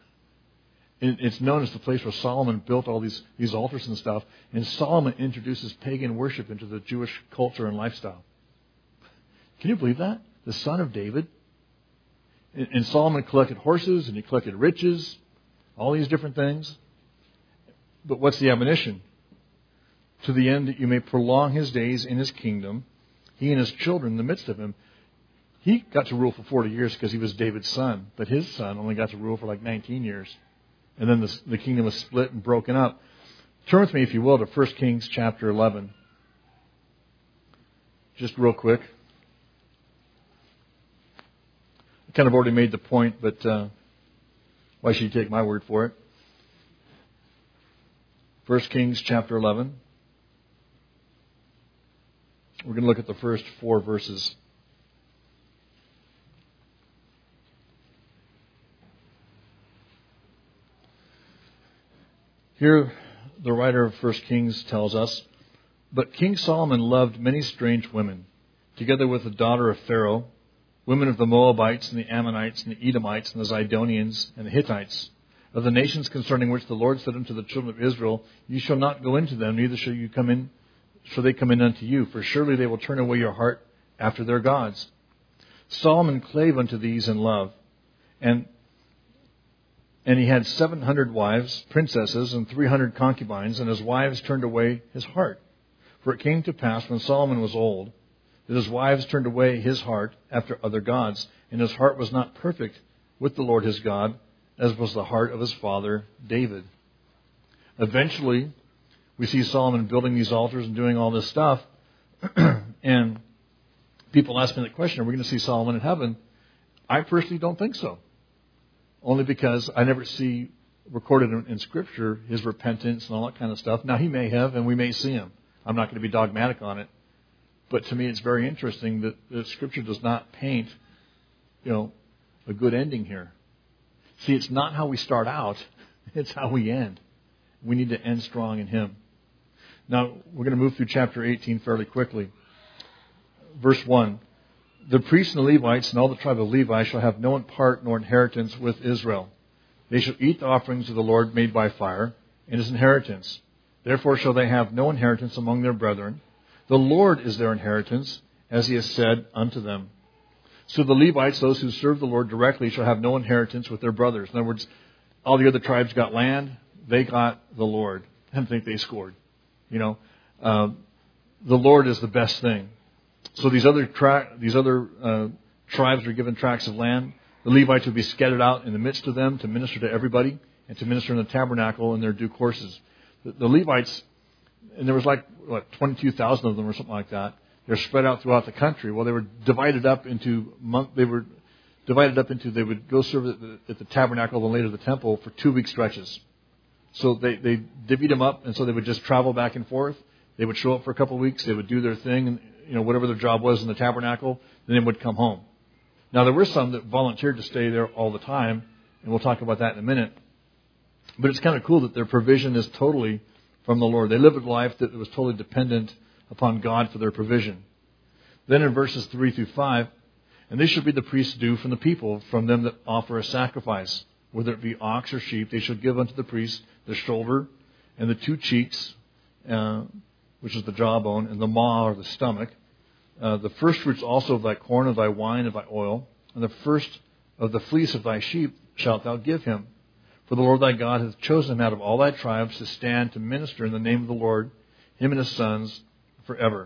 And it's known as the place where Solomon built all these, these altars and stuff. And Solomon introduces pagan worship into the Jewish culture and lifestyle. Can you believe that? The son of David. And, and Solomon collected horses and he collected riches, all these different things. But what's the admonition? To the end that you may prolong his days in his kingdom, he and his children in the midst of him. He got to rule for forty years because he was David's son. But his son only got to rule for like nineteen years. And then the, the kingdom was split and broken up. Turn with me, if you will, to First Kings chapter eleven. Just real quick. I kind of already made the point, but uh, why should you take my word for it? First Kings chapter eleven. We're going to look at the first four verses. Here, the writer of First Kings tells us, but King Solomon loved many strange women, together with the daughter of Pharaoh, women of the Moabites and the Ammonites and the Edomites and the Zidonians and the Hittites, of the nations concerning which the Lord said unto the children of Israel, you shall not go into them, neither shall you come in, shall they come in unto you, for surely they will turn away your heart after their gods. Solomon clave unto these in love, and And he had seven hundred wives, princesses, and three hundred concubines, and his wives turned away his heart. For it came to pass, when Solomon was old, that his wives turned away his heart after other gods, and his heart was not perfect with the Lord his God, as was the heart of his father David. Eventually, we see Solomon building these altars and doing all this stuff, and people ask me the question, are we going to see Solomon in heaven? I personally don't think so. Only because I never see recorded in, in Scripture his repentance and all that kind of stuff. Now, he may have, and we may see him. I'm not going to be dogmatic on it. But to me, it's very interesting that the Scripture does not paint, you know, a good ending here. See, it's not how we start out. It's how we end. We need to end strong in him. Now, we're going to move through chapter eighteen fairly quickly. Verse one. The priests and the Levites and all the tribe of Levi shall have no part nor inheritance with Israel. They shall eat the offerings of the Lord made by fire, and his inheritance. Therefore shall they have no inheritance among their brethren. The Lord is their inheritance, as he has said unto them. So the Levites, those who serve the Lord directly, shall have no inheritance with their brothers. In other words, all the other tribes got land, they got the Lord. I don't think they scored. You know, um, the Lord is the best thing. So these other tra- these other uh, tribes were given tracts of land. The Levites would be scattered out in the midst of them to minister to everybody and to minister in the tabernacle in their due courses. The, the Levites, and there was like what twenty-two thousand of them or something like that. They're spread out throughout the country. Well, they were divided up into month. They were divided up into. They would go serve at the, at the tabernacle and later the temple for two week stretches. So they they divvied them up, and so they would just travel back and forth. They would show up for a couple of weeks. They would do their thing, and you know whatever their job was in the tabernacle. Then they would come home. Now, there were some that volunteered to stay there all the time, and we'll talk about that in a minute. But it's kind of cool that their provision is totally from the Lord. They lived a life that was totally dependent upon God for their provision. Then in verses three through five, and they shall be the priests due from the people, from them that offer a sacrifice, whether it be ox or sheep, they shall give unto the priest the shoulder and the two cheeks, uh, which is the jawbone, and the maw or the stomach, uh, the first fruits also of thy corn, of thy wine, of thy oil, and the first of the fleece of thy sheep shalt thou give him. For the Lord thy God hath chosen him out of all thy tribes to stand to minister in the name of the Lord, him and his sons forever.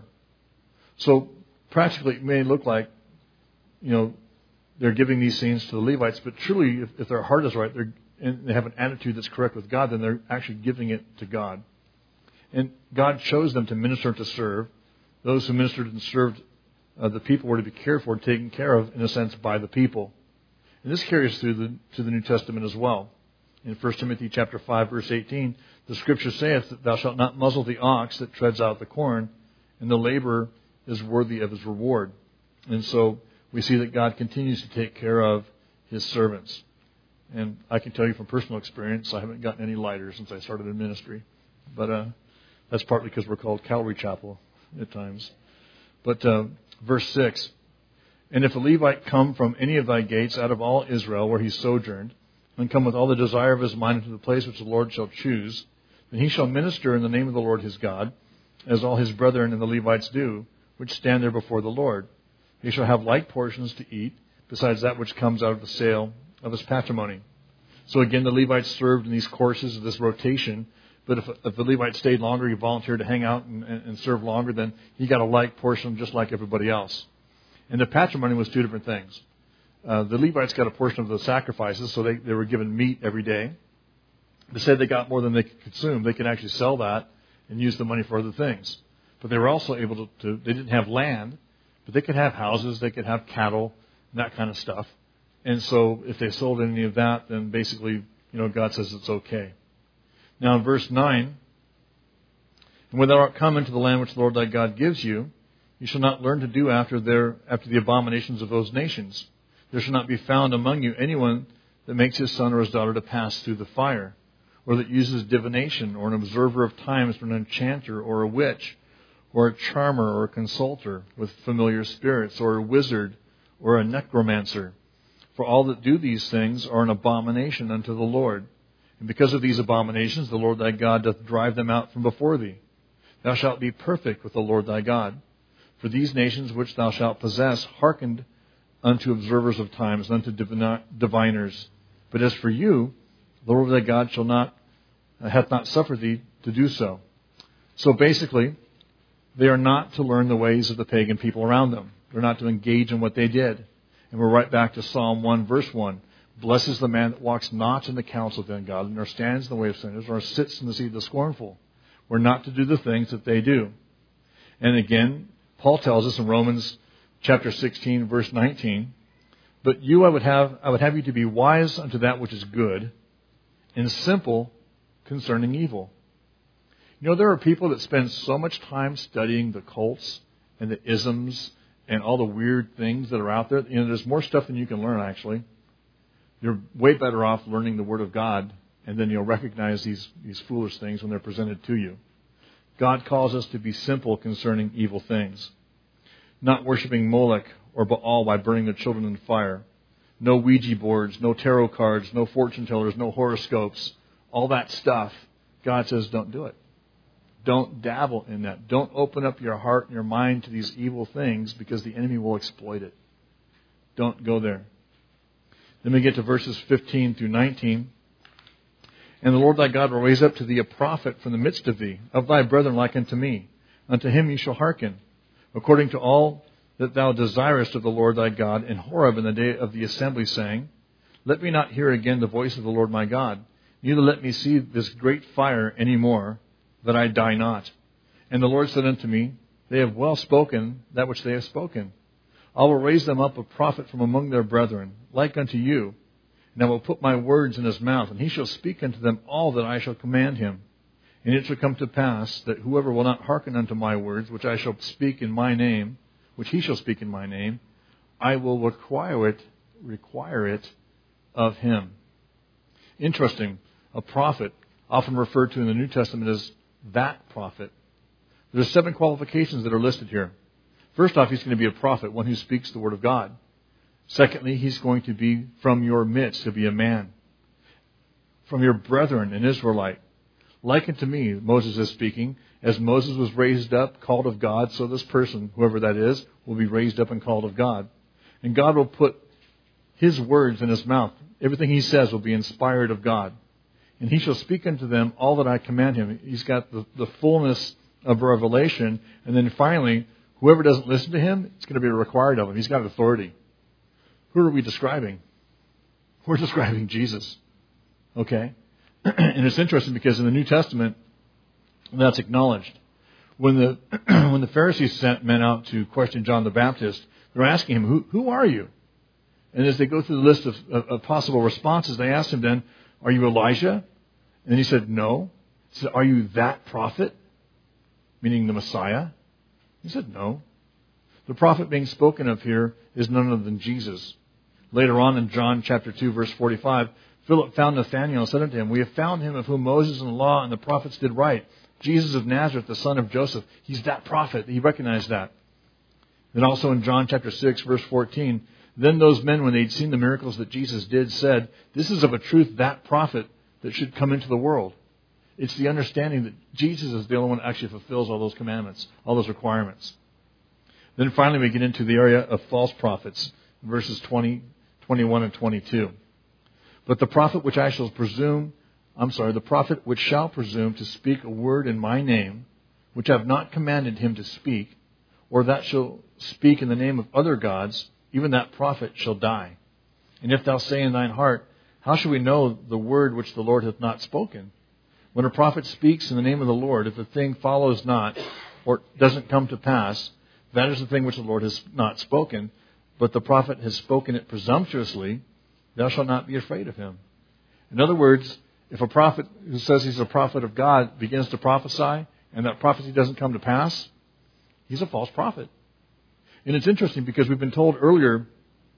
So practically it may look like, you know, they're giving these things to the Levites, but truly if, if their heart is right, they're, and they have an attitude that's correct with God, then they're actually giving it to God. And God chose them to minister and to serve. Those who ministered and served uh, the people were to be cared for, taken care of, in a sense, by the people. And this carries through the, to the New Testament as well. In First Timothy chapter five, verse eighteen, the Scripture saith that thou shalt not muzzle the ox that treads out the corn, and the laborer is worthy of his reward. And so we see that God continues to take care of his servants. And I can tell you from personal experience, I haven't gotten any lighter since I started in ministry. But uh, that's partly because we're called Calvary Chapel at times. But uh, verse six, and if a Levite come from any of thy gates out of all Israel where he sojourned, and come with all the desire of his mind into the place which the Lord shall choose, then he shall minister in the name of the Lord his God, as all his brethren and the Levites do, which stand there before the Lord. He shall have like portions to eat, besides that which comes out of the sale of his patrimony. So again, the Levites served in these courses of this rotation, but if, if the Levite stayed longer, he volunteered to hang out and, and, and serve longer, then he got a like portion just like everybody else. And the patrimony was two different things. Uh, the Levites got a portion of the sacrifices, so they, they were given meat every day. They said they got more than they could consume. They could actually sell that and use the money for other things. But they were also able to, to they didn't have land, but they could have houses, they could have cattle, and that kind of stuff. And so if they sold any of that, then basically, you know, God says it's okay. Now in verse nine, and when thou art come into the land which the Lord thy God gives you, you shall not learn to do after their after the abominations of those nations. There shall not be found among you anyone that makes his son or his daughter to pass through the fire, or that uses divination, or an observer of times, or an enchanter, or a witch, or a charmer, or a consulter with familiar spirits, or a wizard, or a necromancer. For all that do these things are an abomination unto the Lord. And because of these abominations, the Lord thy God doth drive them out from before thee. Thou shalt be perfect with the Lord thy God. For these nations which thou shalt possess hearkened unto observers of times, and unto diviners. But as for you, the Lord thy God shall not, uh, hath not suffered thee to do so. So basically, they are not to learn the ways of the pagan people around them. They're not to engage in what they did. And we're right back to Psalm one, verse one. Blessed is the man that walks not in the counsel of the ungodly, nor stands in the way of sinners, nor sits in the seat of the scornful. We're not to do the things that they do. And again, Paul tells us in Romans chapter sixteen, verse nineteen, but you I would have I would have you to be wise unto that which is good, and simple concerning evil. You know, there are people that spend so much time studying the cults and the isms and all the weird things that are out there. You know, there's more stuff than you can learn, actually. You're way better off learning the Word of God, and then you'll recognize these, these foolish things when they're presented to you. God calls us to be simple concerning evil things. Not worshiping Molech or Baal by burning their children in fire. No Ouija boards, no tarot cards, no fortune tellers, no horoscopes. All that stuff, God says don't do it. Don't dabble in that. Don't open up your heart and your mind to these evil things, because the enemy will exploit it. Don't go there. Then we get to verses fifteen through nineteen. And the Lord thy God will raise up to thee a prophet from the midst of thee, of thy brethren like unto me. Unto him ye shall hearken, according to all that thou desirest of the Lord thy God in Horeb in the day of the assembly, saying, Let me not hear again the voice of the Lord my God, neither let me see this great fire any more, that I die not. And the Lord said unto me, They have well spoken that which they have spoken. I will raise them up a prophet from among their brethren, like unto you, and I will put my words in his mouth, and he shall speak unto them all that I shall command him. And it shall come to pass that whoever will not hearken unto my words, which I shall speak in my name, which he shall speak in my name, I will require it, require it of him. Interesting. A prophet, often referred to in the New Testament as that prophet. There's seven qualifications that are listed here. First off, he's going to be a prophet, one who speaks the word of God. Secondly, he's going to be from your midst, to be a man. From your brethren, an Israelite. Like unto me, Moses is speaking, as Moses was raised up, called of God, so this person, whoever that is, will be raised up and called of God. And God will put his words in his mouth. Everything he says will be inspired of God. And he shall speak unto them all that I command him. He's got the, the fullness of revelation. And then finally, whoever doesn't listen to him, it's going to be required of him. He's got authority. Who are we describing? We're describing Jesus. Okay? And it's interesting because in the New Testament, that's acknowledged. When the when the Pharisees sent men out to question John the Baptist, they're asking him, who, who are you? And as they go through the list of, of, of possible responses, they asked him then, are you Elijah? And he said, no. He said, are you that prophet? Meaning the Messiah? He said, no. The prophet being spoken of here is none other than Jesus. Later on in John chapter two, verse forty-five, Philip found Nathanael and said unto him, we have found him of whom Moses and the law and the prophets did write, Jesus of Nazareth, the son of Joseph. He's that prophet. He recognized that. Then also in John chapter six, verse fourteen, then those men, when they'd seen the miracles that Jesus did, said, this is of a truth that prophet that should come into the world. It's the understanding that Jesus is the only one that actually fulfills all those commandments, all those requirements. Then finally we get into the area of false prophets, verses twenty, twenty-one, and twenty-two. But the prophet which I shall presume, I'm sorry, the prophet which shall presume to speak a word in my name, which I have not commanded him to speak, or that shall speak in the name of other gods, even that prophet shall die. And if thou say in thine heart, how shall we know the word which the Lord hath not spoken? When a prophet speaks in the name of the Lord, if the thing follows not, or doesn't come to pass, that is the thing which the Lord has not spoken, but the prophet has spoken it presumptuously, thou shalt not be afraid of him. In other words, if a prophet who says he's a prophet of God begins to prophesy, and that prophecy doesn't come to pass, he's a false prophet. And it's interesting because we've been told earlier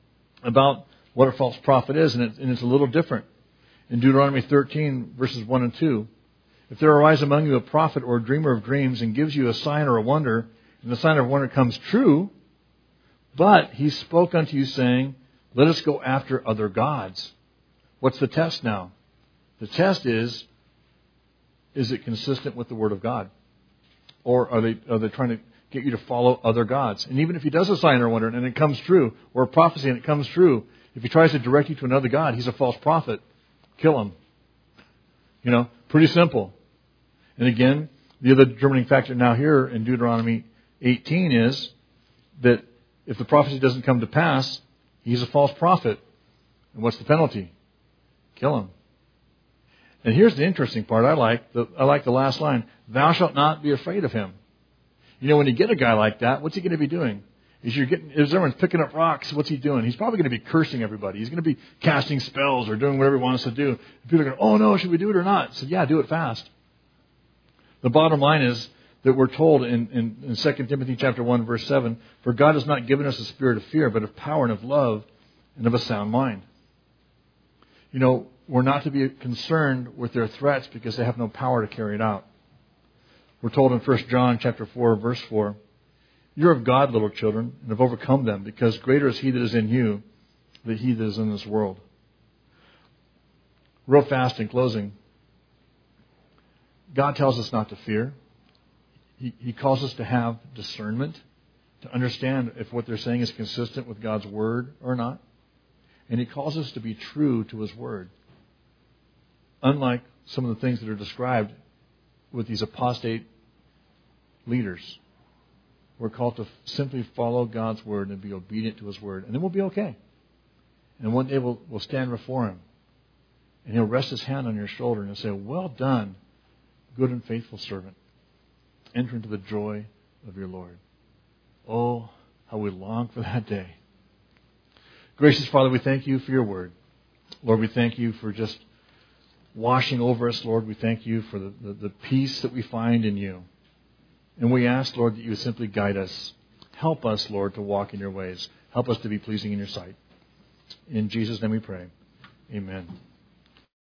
about what a false prophet is, and, it, and it's a little different. In Deuteronomy thirteen, verses one and two, if there arise among you a prophet or a dreamer of dreams and gives you a sign or a wonder, and the sign or wonder comes true, but he spoke unto you saying, let us go after other gods. What's the test now? The test is, is it consistent with the Word of God? Or are they are they trying to get you to follow other gods? And even if he does a sign or wonder and it comes true, or a prophecy and it comes true, if he tries to direct you to another god, he's a false prophet. Kill him. You know, pretty simple. And again, the other determining factor now here in Deuteronomy eighteen is that if the prophecy doesn't come to pass, he's a false prophet. And what's the penalty? Kill him. And here's the interesting part I like. The, I like the last line. Thou shalt not be afraid of him. You know, when you get a guy like that, what's he going to be doing? Is you're getting, if everyone's picking up rocks, what's he doing? He's probably going to be cursing everybody. He's going to be casting spells or doing whatever he wants to do. And people are going, oh no, should we do it or not? So yeah, do it fast. The bottom line is that we're told in, in, in Second Timothy chapter one, verse seven, for God has not given us a spirit of fear, but of power and of love and of a sound mind. You know, we're not to be concerned with their threats because they have no power to carry it out. We're told in First John chapter four, verse four, you're of God, little children, and have overcome them, because greater is he that is in you than he that is in this world. Real fast in closing, God tells us not to fear. He, he calls us to have discernment, to understand if what they're saying is consistent with God's word or not. And he calls us to be true to his word. Unlike some of the things that are described with these apostate leaders, we're called to simply follow God's word and be obedient to his word. And then we'll be okay. And one day we'll, we'll stand before him. And he'll rest his hand on your shoulder and he'll say, well done, good and faithful servant. Enter into the joy of your Lord. Oh, how we long for that day. Gracious Father, we thank you for your word. Lord, we thank you for just washing over us, Lord. We thank you for the, the, the peace that we find in you. And we ask, Lord, that you would simply guide us. Help us, Lord, to walk in your ways. Help us to be pleasing in your sight. In Jesus' name we pray. Amen.